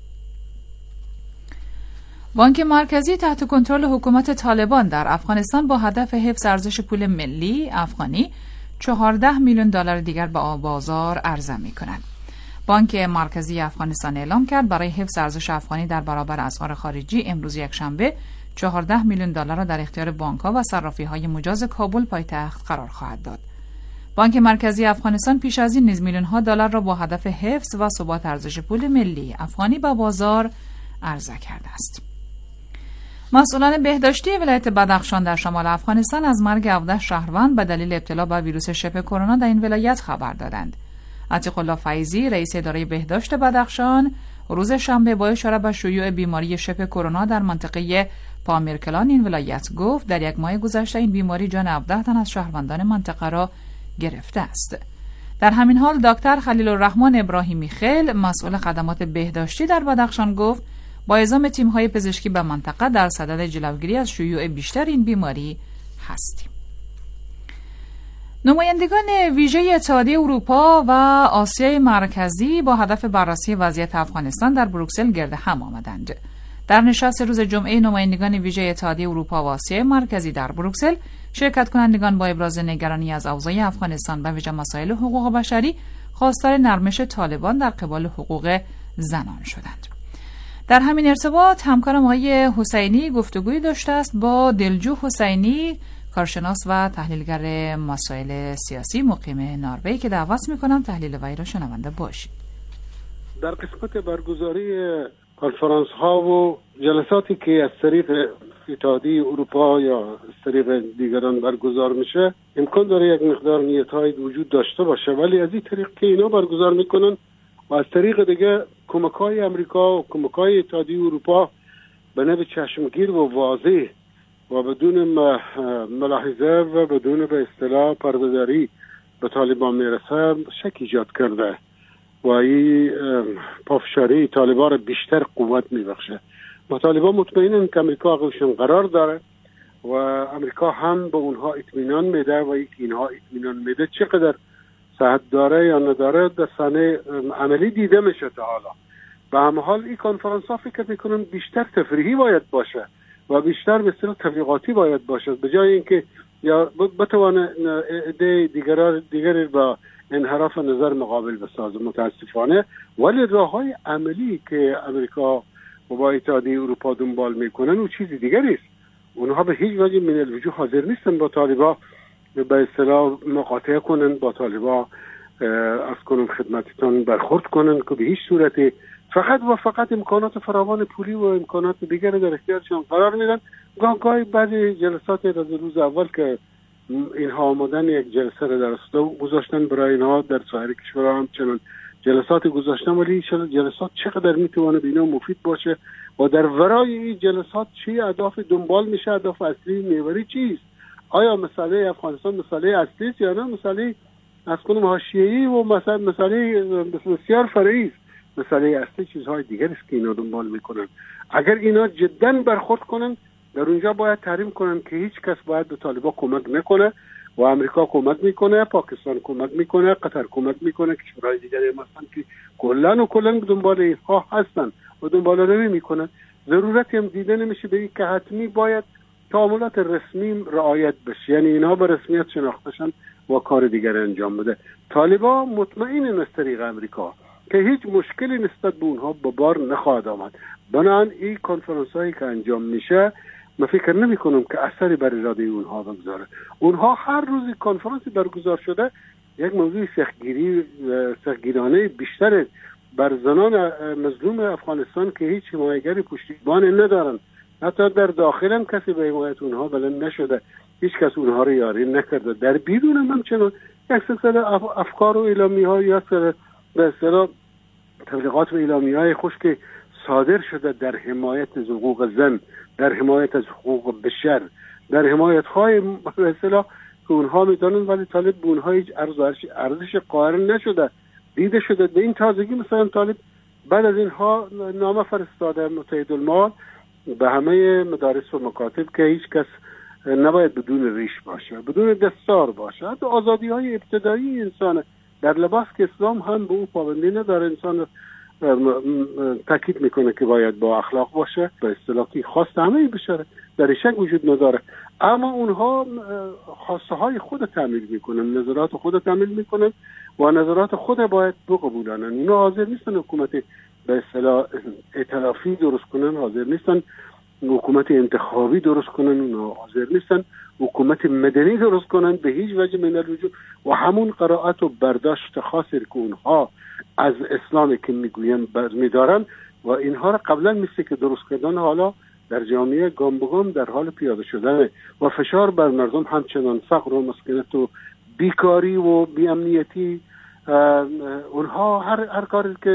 بانک مرکزی تحت کنترل حکومت طالبان در افغانستان با هدف حفظ ارزش پول ملی افغانی 14 میلیون دلار دیگر به بازار عرضه می‌کند. بانک مرکزی افغانستان اعلام کرد برای حفظ ارزش افغانی در برابر اسعار خارجی امروز یکشنبه 14 میلیون دلار را در اختیار بانک‌ها و صرافی‌های مجاز کابل پایتخت قرار خواهد داد. بانک مرکزی افغانستان پیش از این نیز میلیون‌ها دلار را با هدف حفظ و ثبات ارزش پول ملی افغانی به بازار عرضه کرده است. مسئولان بهداشتی ولایت بدخشان در شمال افغانستان از مرگ 17 شهروند به دلیل ابتلا به ویروس شبه کرونا در این ولایت خبر دادند. عتیق الله فیضی رئیس اداره بهداشت بدخشان روز شنبه با اشاره به شیوع بیماری شبه کرونا در منطقه پامیرکلان این ولایت گفت در یک ماه گذشته این بیماری جان 17 تن از شهروندان منطقه را گرفته است. در همین حال دکتر خلیل الرحمن ابراهیمی خیل مسئول خدمات بهداشتی در بدخشان گفت با اعزام تیم‌های پزشکی به منطقه در صدد جلوگیری از شیوع بیشتر این بیماری هستیم. نمایندگان ویژه اتحادیه اروپا و آسیای مرکزی با هدف بررسی وضعیت افغانستان در بروکسل گرد هم آمدند. در نشست روز جمعه نمایندگان ویژه اتحادیه اروپا و آسیای مرکزی در بروکسل، شرکت کنندگان با ابراز نگرانی از اوضاع افغانستان و ویژه مسائل حقوق بشری خواستار نرمش طالبان در قبال حقوق زنان شدند. در همین ارتباط همکارم آقای حسینی گفتگویی داشته است با دلجو حسینی، کارشناس و تحلیلگر مسائل سیاسی مقیم نروژ که دعوت می‌کنم تحلیل وی را شنونده باشید. در قسمت برگزاری کنفرانس ها و جلساتی که از طریق اتحادیه اروپا یا از طریق دیگران برگزار میشه، امکان داره یک مقدار نیت‌های وجود داشته باشه، ولی از این طریق که اینا برگزار میکنن و از طریق دیگه کمک‌های امریکا و کمک‌های اتحادیه اروپا به نوع چشمگیر و واضح و بدون ملاحظه و بدون به اصطلاح پرده‌داری به طالبان میرسه شک ایجاد کرده و این پافشاری طالبان را بیشتر قوت میبخشه. و طالبان مطمئنن که امریکا عقبشون قرار داره و امریکا هم به اونها اطمینان میده و اینها اطمینان میده چقدر صحت داره یا نداره در صحنه عملی دیده میشه تا حالا. به همه حال این کنفرانس ها فکر میکنم بیشتر تفریحی باید باشه و بیشتر به اصطلاح تبلیغاتی باید باشه، به جای اینکه یا بتوانه دیگری با انحراف نظر مقابل بسازه. متاسفانه ولی راه‌های عملی که امریکا و با اتحادیه اروپا دنبال میکنن و چیزی دیگری است. اونها به هیچ وجه من الوجوه حاضر نیستن با طالبان به اصطلاح مقاطعه کنن، با طالبان از کنم خدمتتان برخورد کنن که به هیچ صورتی فقط امکانات فراوان پولی و امکانات دیگر در اختیارشان قرار میدن. گاهی بعضی جلسات روز اول که اینها آمدن یک جلسه را در استو گذاشتن برای اینها در سایر کشورها هم چنان جلسات گذاشتن، ولی جلسات چقدر میتونه بینا مفید باشه و در ورای این جلسات چی اهداف دنبال میشه، اهداف اصلی میوری چیست؟ آیا مسئله افغانستان مسئله اصلی است یا نه مسئله از کنم حاشیه‌ای و مسئله بسیار فرعی است؟ مسئله اصلی چیزهای دیگر است که اینا دنبال میکنن. اگر اینا جدا برخورد کنن در اونجا باید تحریم کنن که هیچ کس باید به طالبان کمک نکنه و امریکا کمک میکنه، پاکستان کمک میکنه، قطر کمک میکنه، کشورهای دیگری هم هستن که کلا دنبال اینها هستن و دنبال روی میکنن. ضرورتی هم دیده نمیشه به این که حتمی باید تعاملات رسمی رعایت بشه، یعنی اینها به رسمیت شناخته شن و کار دیگر انجام بده. طالبان مطمئنن از طریق امریکا که هیچ مشکلی نسبت به اونها به بار نخواهد آمد. بنابراین این کنفرانس هایی که انجام میشه من فکر نمی کنم که اثری بر اراده اونها بگذاره. اونها هر روز کنفرانسی برگزار شده یک موضوع سختگیرانه بیشتر بر زنان مظلوم افغانستان که هیچ حمایتگری پشتیبان ندارن، حتی در داخل هم کسی به حمایت اونها بلند نشده، هیچ کس اونها رو یاری نکرده. در بیرون هم همچنان یک سلسله افکار و اعلامیه‌ها یا به اصطلاح تبلیغات و اعلامیه‌های خوش که صادر شده در حمایت از حقوق زن، در حمایت از حقوق بشر، در حمایت‌های به اصطلاح که اونها میدونن ولی طالب به اونها هیچ ارزش قائل نشده، دیده شده. به این تازگی مثلا طالب بعد از اینها نامه فرستاده متحدالمال به همه مدارس و مکاتب که هیچ کس نباید بدون ریش باشه، بدون دستار باشه. حتی آزادی‌های ابتدایی انسان در لباس که اسلام هم به اون پابندی نداره، انسان تاکید میکنه که باید با اخلاق باشه، به اصطلاحی خواست همه بشره، در شک وجود نداره. اما اونها خواسته های خود تعمیل میکنن، نظرات خود تعمیل میکنن و نظرات خود باید بقبولانن. اینا حاضر نیستن حکومت به اصطلاح ائتلافی درست کنن، حاضر نیستن حکومت انتخابی درست کنن، اونا حاضر نیستن حکومت مدنی درست کنن به هیچ وجه من الوجود. و همون قرائت و برداشت خاصی که اونها از اسلامی که میگوین میدارن و اینها را قبلا مثل که درست کردن حالا در جامعه گام به گام در حال پیاده شدن و فشار بر مردم همچنان فقر و مسکنت و بیکاری و بیامنیتی. اونها هر کاری که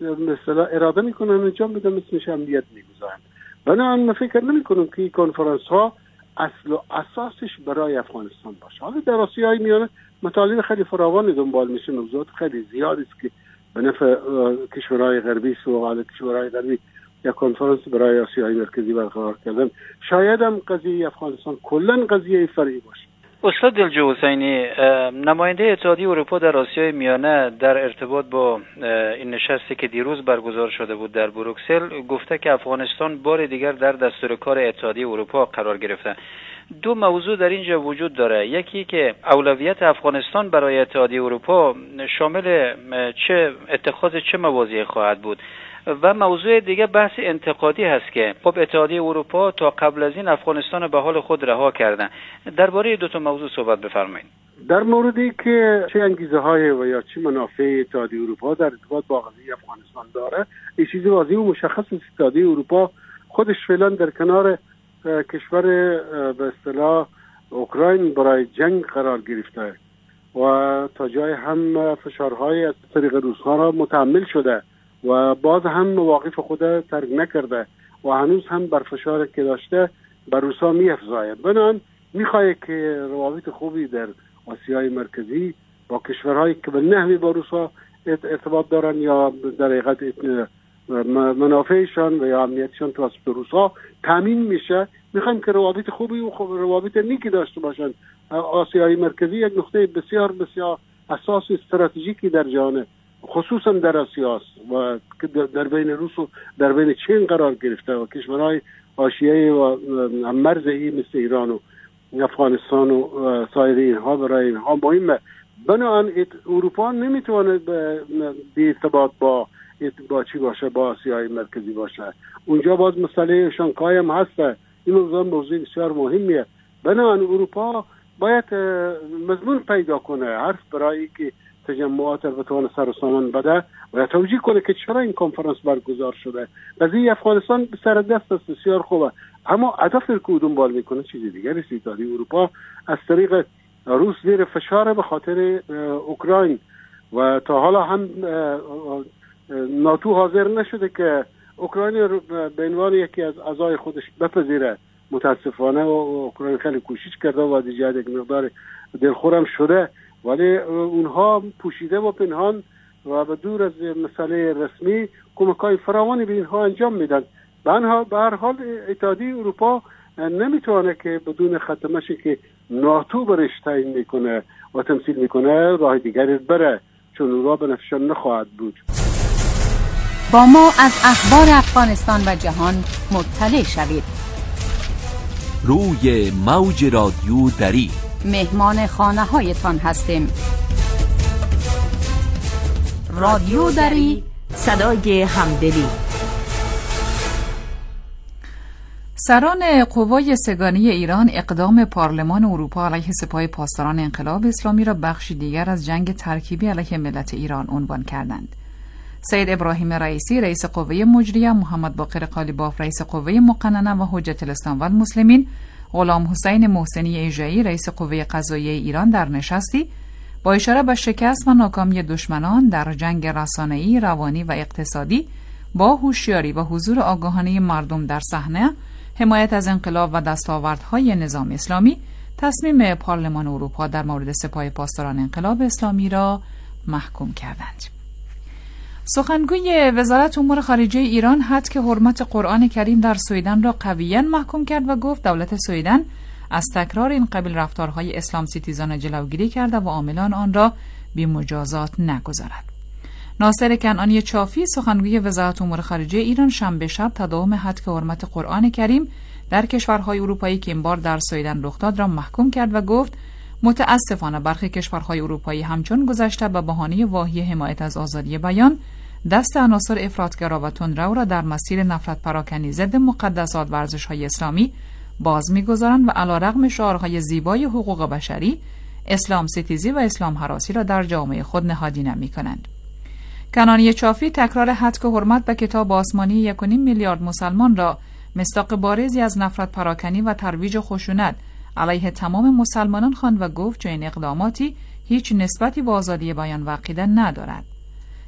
مثلا اراده میکنن انجام بدن مثلش امنیت میگذارن. بنابراین من فکر نمیکنم که این کنفرانس ها اصل و اساسش برای افغانستان باشه. حالا در آسیای میانه مطالب خیلی فراوانی دنبال میشه، موضوعات خیلی زیادی است که به نفع کشورهای غربی است و حالا کشورهای غربی یک کنفرانس برای آسیای مرکزی برقرار کردن. شاید هم قضیه افغانستان کلا قضیه فرعی باشه. استاد دلجو حسینی، نماینده اتحادیه اروپا در آسیای میانه در ارتباط با این نشستی که دیروز برگزار شده بود در بروکسل گفته که افغانستان بار دیگر در دستور کار اتحادیه اروپا قرار گرفته. دو موضوع در اینجا وجود داره، یکی که اولویت افغانستان برای اتحادیه اروپا شامل اتخاذ چه مواضعی خواهد بود، و موضوع دیگه بحث انتقادی هست که خب اتحادیه اروپا تا قبل از این افغانستان به حال خود رها کردن. درباره دو تا موضوع صحبت بفرمایید. در موردی که چه انگیزه های و یا چه منافع اتحادیه اروپا در ارتباط با قضیه افغانستان داره، این چیز واضح و مشخص است. اتحادیه اروپا خودش فعلا در کنار کشور به اصطلاح اوکراین برای جنگ قرار گرفته و تا جای هم فشارهای از طریق روس‌ها را متحمل شده و باز هم مواقف خود ترک نکرده و هنوز هم بر فشار که داشته بر روس‌ها می‌افزاید. بنابراین می‌خواهد که روابط خوبی در آسیای مرکزی با کشورهایی که به نحوی با روس‌ها ارتباط دارن یا در حقیقت منافعشان و یا امنیتشان توسط روس‌ها تامین میشه. میخوایم که روابط خوبی و روابط نیکی داشته باشن. آسیای مرکزی یک نقطه بسیار بسیار اساس استراتژیکی در جهان، خصوصا در آسیا است و در بین روس و در بین چین قرار گرفته و کشورهای حاشیه و مرزی مثل ایران و افغانستان و سایر اینها برای اینها مهمه. بنابراین اروپا نمیتونه بی ارتباط با چی باشه، با آسیای مرکزی باشه. اونجا باز مسئله شانگهای هم هسته. این موضوع بسیار مهمیه. بنابراین اروپا باید مضمون پیدا کنه، حرف برای که تجمعات رو بتونه سر و سامان بده و توجیه کنه که چرا این کنفرانس برگزار شده. قضیه افغانستان سر دست است، بسیار خوبه، اما هدف رو دنبال میکنه چیزی دیگر است. اتحادیه اروپا از طریق روس زیر فشار به خاطر اوکراین و تا حالا هم ناتو حاضر نشده که اوکراین رو به عنوان یکی از اعضای خودش بپذیره. متاسفانه و اوکراین خیلی کوشش کرده و دیگه یک مقدار دلخورم شده، ولی اونها پوشیده و پنهان و به دور از مسئله رسمی کمک‌های فراوانی به اینها انجام میدن. به هر حال اتحادیه اروپا نمیتونه که بدون ختمشی که ناتو برش تعیین میکنه و تمثیل میکنه راه دیگری بره، چون اون را به نفشان نخواهد بود. با ما از اخبار افغانستان و جهان مطلع شوید. روی موج رادیو دری مهمان خانه هایتان هستیم. رادیو دری، صدای همدلی. سران قوای سگانی ایران اقدام پارلمان اروپا علیه سپاه پاسداران انقلاب اسلامی را بخشی دیگر از جنگ ترکیبی علیه ملت ایران عنوان کردند. سید ابراهیم رئیسی رئیس قوه مجریه، محمد باقر قالیباف رئیس قوه مقننه و حجت الاسلام و المسلمین، غلام حسین محسنی ایژه‌ای رئیس قوه قضاییه ایران در نشستی با اشاره به شکست و ناکامی دشمنان در جنگ رسانه‌ای، روانی و اقتصادی با هوشیاری و حضور آگاهانه مردم در صحنه، حمایت از انقلاب و دستاوردهای نظام اسلامی، تصمیم پارلمان اروپا در مورد سپاه پاسداران انقلاب اسلامی را محکوم کردند. سخنگوی وزارت امور خارجه ایران حد حرمت قرآن کریم در سویدن را قویاً محکوم کرد و گفت دولت سویدن از تکرار این قبیل رفتارهای اسلام ستیزانه جلوگیری کرده و عاملان آن را بی مجازات نگذارد. ناصر کنعانی چافی سخنگوی وزارت امور خارجه ایران شنبه شب تداوم حد حرمت قرآن کریم در کشورهای اروپایی که این بار در سویدن رخ داد را محکوم کرد و گفت متاسفانه برخی کشورهای اروپایی همچون گذشته به بهانه واهی حمایت از آزادی بیان دست عناصر افراطگرا و تندرو را در مسیر نفرت پراکنی ضد مقدسات و ارزش‌های اسلامی باز می‌گذارند و علیرغم شعارهای زیبای حقوق بشری، اسلام ستیزی و اسلام هراسی را در جامعه خود نهادینه می‌کنند. کنعانی چافی تکرار حد حرمت به کتاب آسمانی 1.5 میلیارد مسلمان را مصداق بارزی از نفرت پراکنی و ترویج خشونت علیه تمام مسلمانان خواند و گفت چنین اقداماتی هیچ نسبتی با آزادی بیان و عقیده ندارد.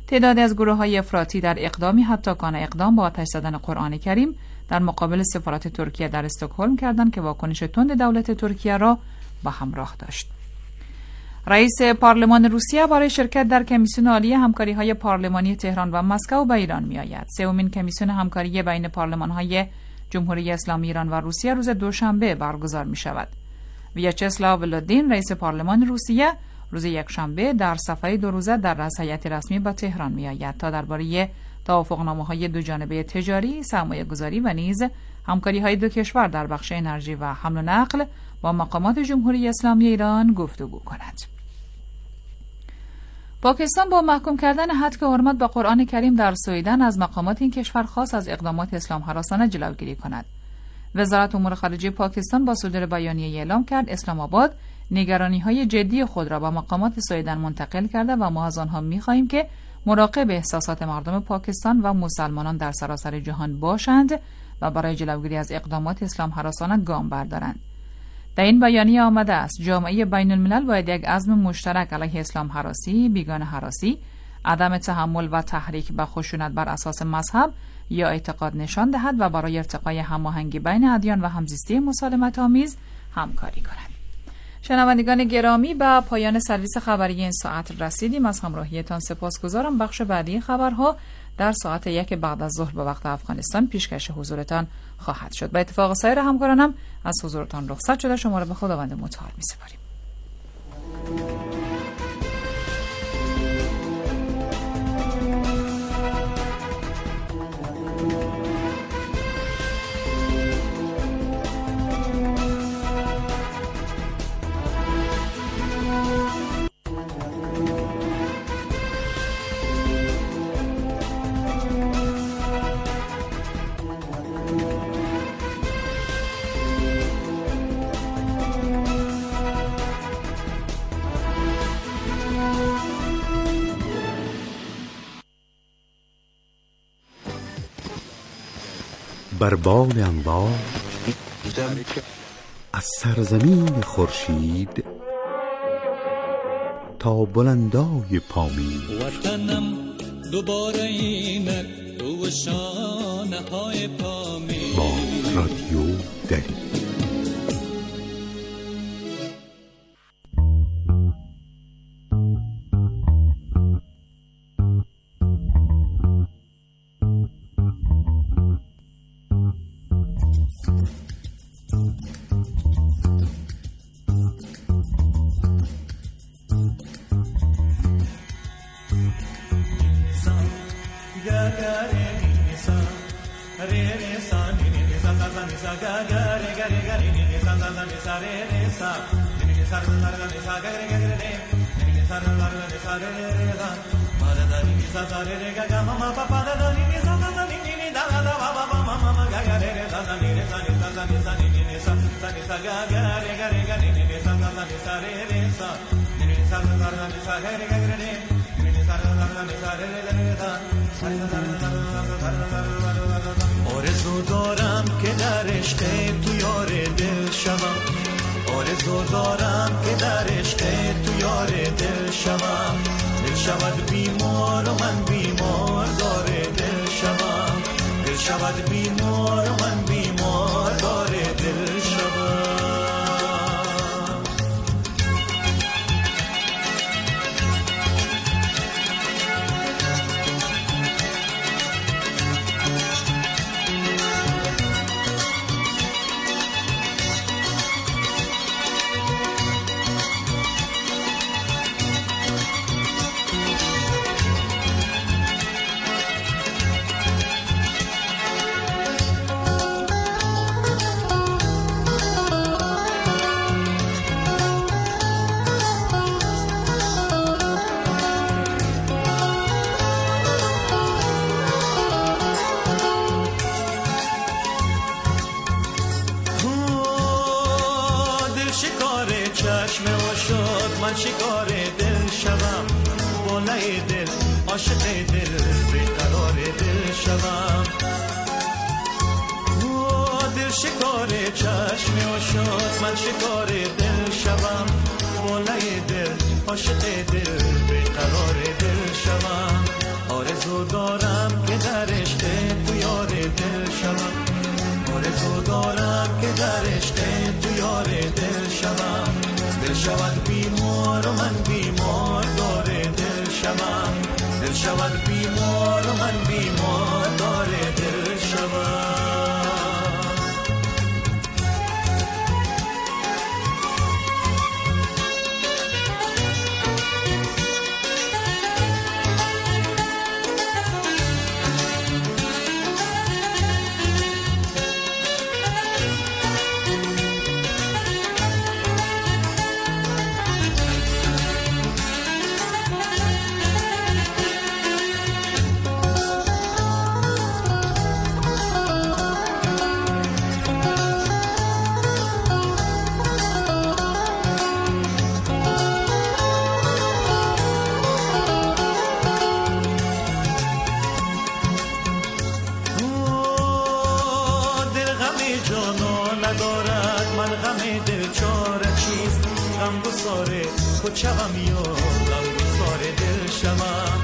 تعدادی از گروه‌های افراطی در اقدامی حتی کان اقدام با آتش زدن قرآن کریم در مقابل سفارت ترکیه در استکهلم کردند که واکنش تند دولت ترکیه را با همراه داشت. رئیس پارلمان روسیه برای شرکت در کمیسیون عالی همکاری‌های پارلمانی تهران و مسکو به ایران می‌آید. سومین کمیسیون همکاری بین پارلمان‌های جمهوری اسلامی ایران و روسیه روز دوشنبه برگزار می‌شود. ویاچسلاو ولودین رئیس پارلمان روسیه روز یکشنبه در سفری 2 روزه در رأس هیئت رسمی به تهران می‌آید تا درباره توافقنامه‌های دوجانبه تجاری، سرمایه‌گذاری و نیز همکاری‌های دو کشور در بخش انرژی و حمل و نقل با مقامات جمهوری اسلامی ایران گفتگو کند. پاکستان با محکوم کردن حد حرمت به قرآن کریم در سویدن از مقامات این کشور خواست از اقدامات اسلام هراسانه جلوگیری کند. وزارت امور خارجه پاکستان با صدور بیانیه اعلام کرد اسلام آباد نگرانی‌های جدی خود را به مقامات سویدن منتقل کرده و ما از آنها می‌خواهیم که مراقب احساسات مردم پاکستان و مسلمانان در سراسر جهان باشند و برای جلوگیری از اقدامات اسلام هراسانه گام بردارند. در این بیانیه آمده است جامعه بین الملل باید یک عزم مشترک علیه اسلام هراسی، بیگانه هراسی، عدم تحمل و تحریک به خشونت بر اساس مذهب یا اعتقاد نشان دهد و برای ارتقای هماهنگی بین ادیان و همزیستی مسالمت آمیز همکاری کند. شنوندگان گرامی، به پایان سرویس خبری این ساعت رسیدیم. از همراهیتان سپاسگزارم. بخش بعدی خبرها در ساعت 1 بعد از ظهر به وقت افغانستان پیشکش حضورتان خواهد شد. به اتفاق سایر همکارانم از حضورتان رخصت شده. شما را به خداوند متعال می‌سپاریم. بر بال انوار از سرزمین خورشید تا بلندای پامیر وطنم دوباره اینک تو شانه های پامیر با رادیو دری. آرزو دارم که در عشق تو یار دل شوم، آرزو دارم که در عشق تو یار دل شوم، دل شود بیمار و من بیمار داره دل شوم، دل شود بیمار و من بیمار داره دل شوم. من شکار دل شوم، بالای دل عاشق دل بیقرار دل شوم، دل شکار چشم شد من شکار دل شوم، بالای دل عاشق دل بیقرار دل شوم، خود شوم یا غمگسار دل شوم.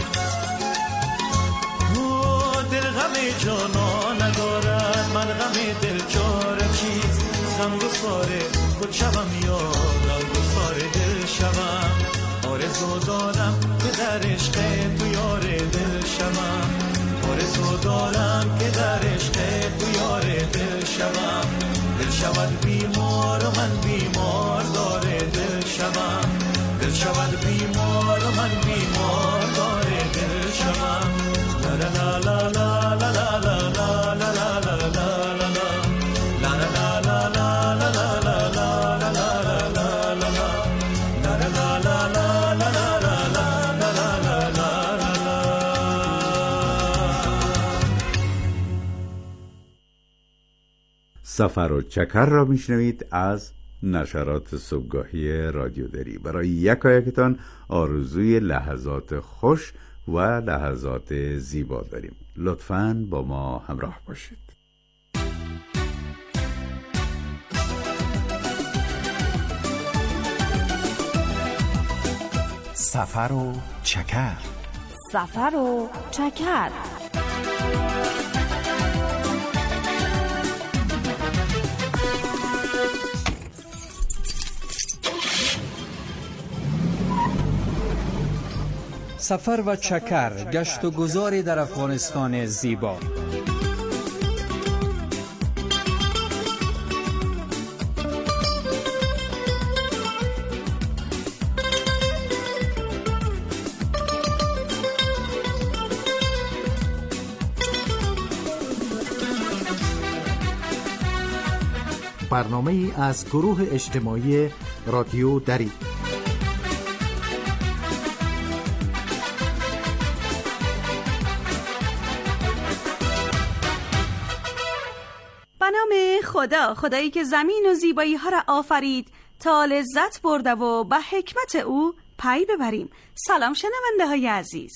دل غم جانا ندارد، من غم دل چاره چیست، غمگسار خود شوم یا غمگسار دل شوم. آرزو دارم که در عشق تو یار دل شوم، آرزو دارم که در عشق تو یار دل شوم. دل شود بیمار و من بیمار داره دل شوم، دل شود بیمار و من بیمار داره دل شوم. لا لا لا لا لا لا لا لا لا لا لا لا سفر و چکر را میشنوید از نشرات صبحگاهی رادیو دری. برای یکایکتان آرزوی لحظات خوش و لحظات زیبا داریم. لطفاً با ما همراه باشید. سفر و چکر. سفر و چکر. سفر و چکر، گشت و گذاری در افغانستان زیبا. برنامه از گروه اجتماعی رادیو دری. خدایی که زمین و زیبایی ها را آفرید تا لذت برده و به حکمت او پی ببریم. سلام شنونده های عزیز.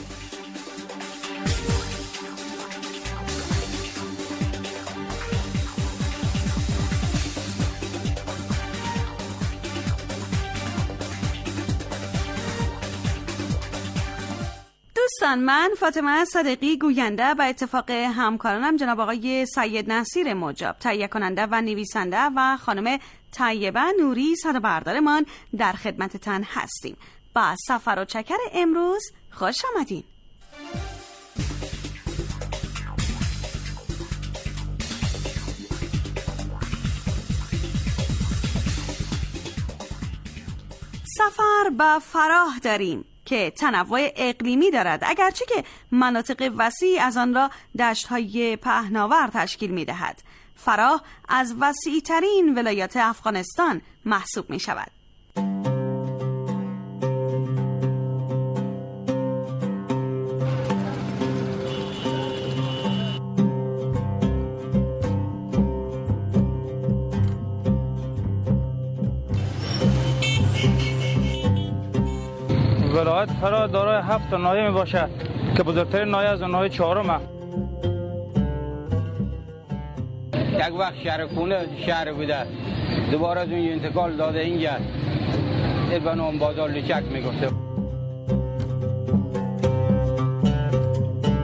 دوستان، من فاطمه صدقی گوینده به اتفاق همکارانم جناب آقای سید نصیر مجاب تهیه کننده و نویسنده و خانم طیبه نوری صدابردارمان در خدمتتان هستیم. با سفر و چکر امروز خوش آمدین. سفر به فراه داریم که تنوع اقلیمی دارد، اگرچه که مناطق وسیع از آن را دشت‌های پهناور تشکیل می‌دهد. فراه از وسیع‌ترین ولایات افغانستان محسوب می‌شود. ولایت فراه دارای 7 ناحیه می باشد که بزرگترین ناحیه از ناحیه 4 است. یک وقت شهر بوده، دوباره از اون انتقال داده اینجا به نام بازار لچک میگفته.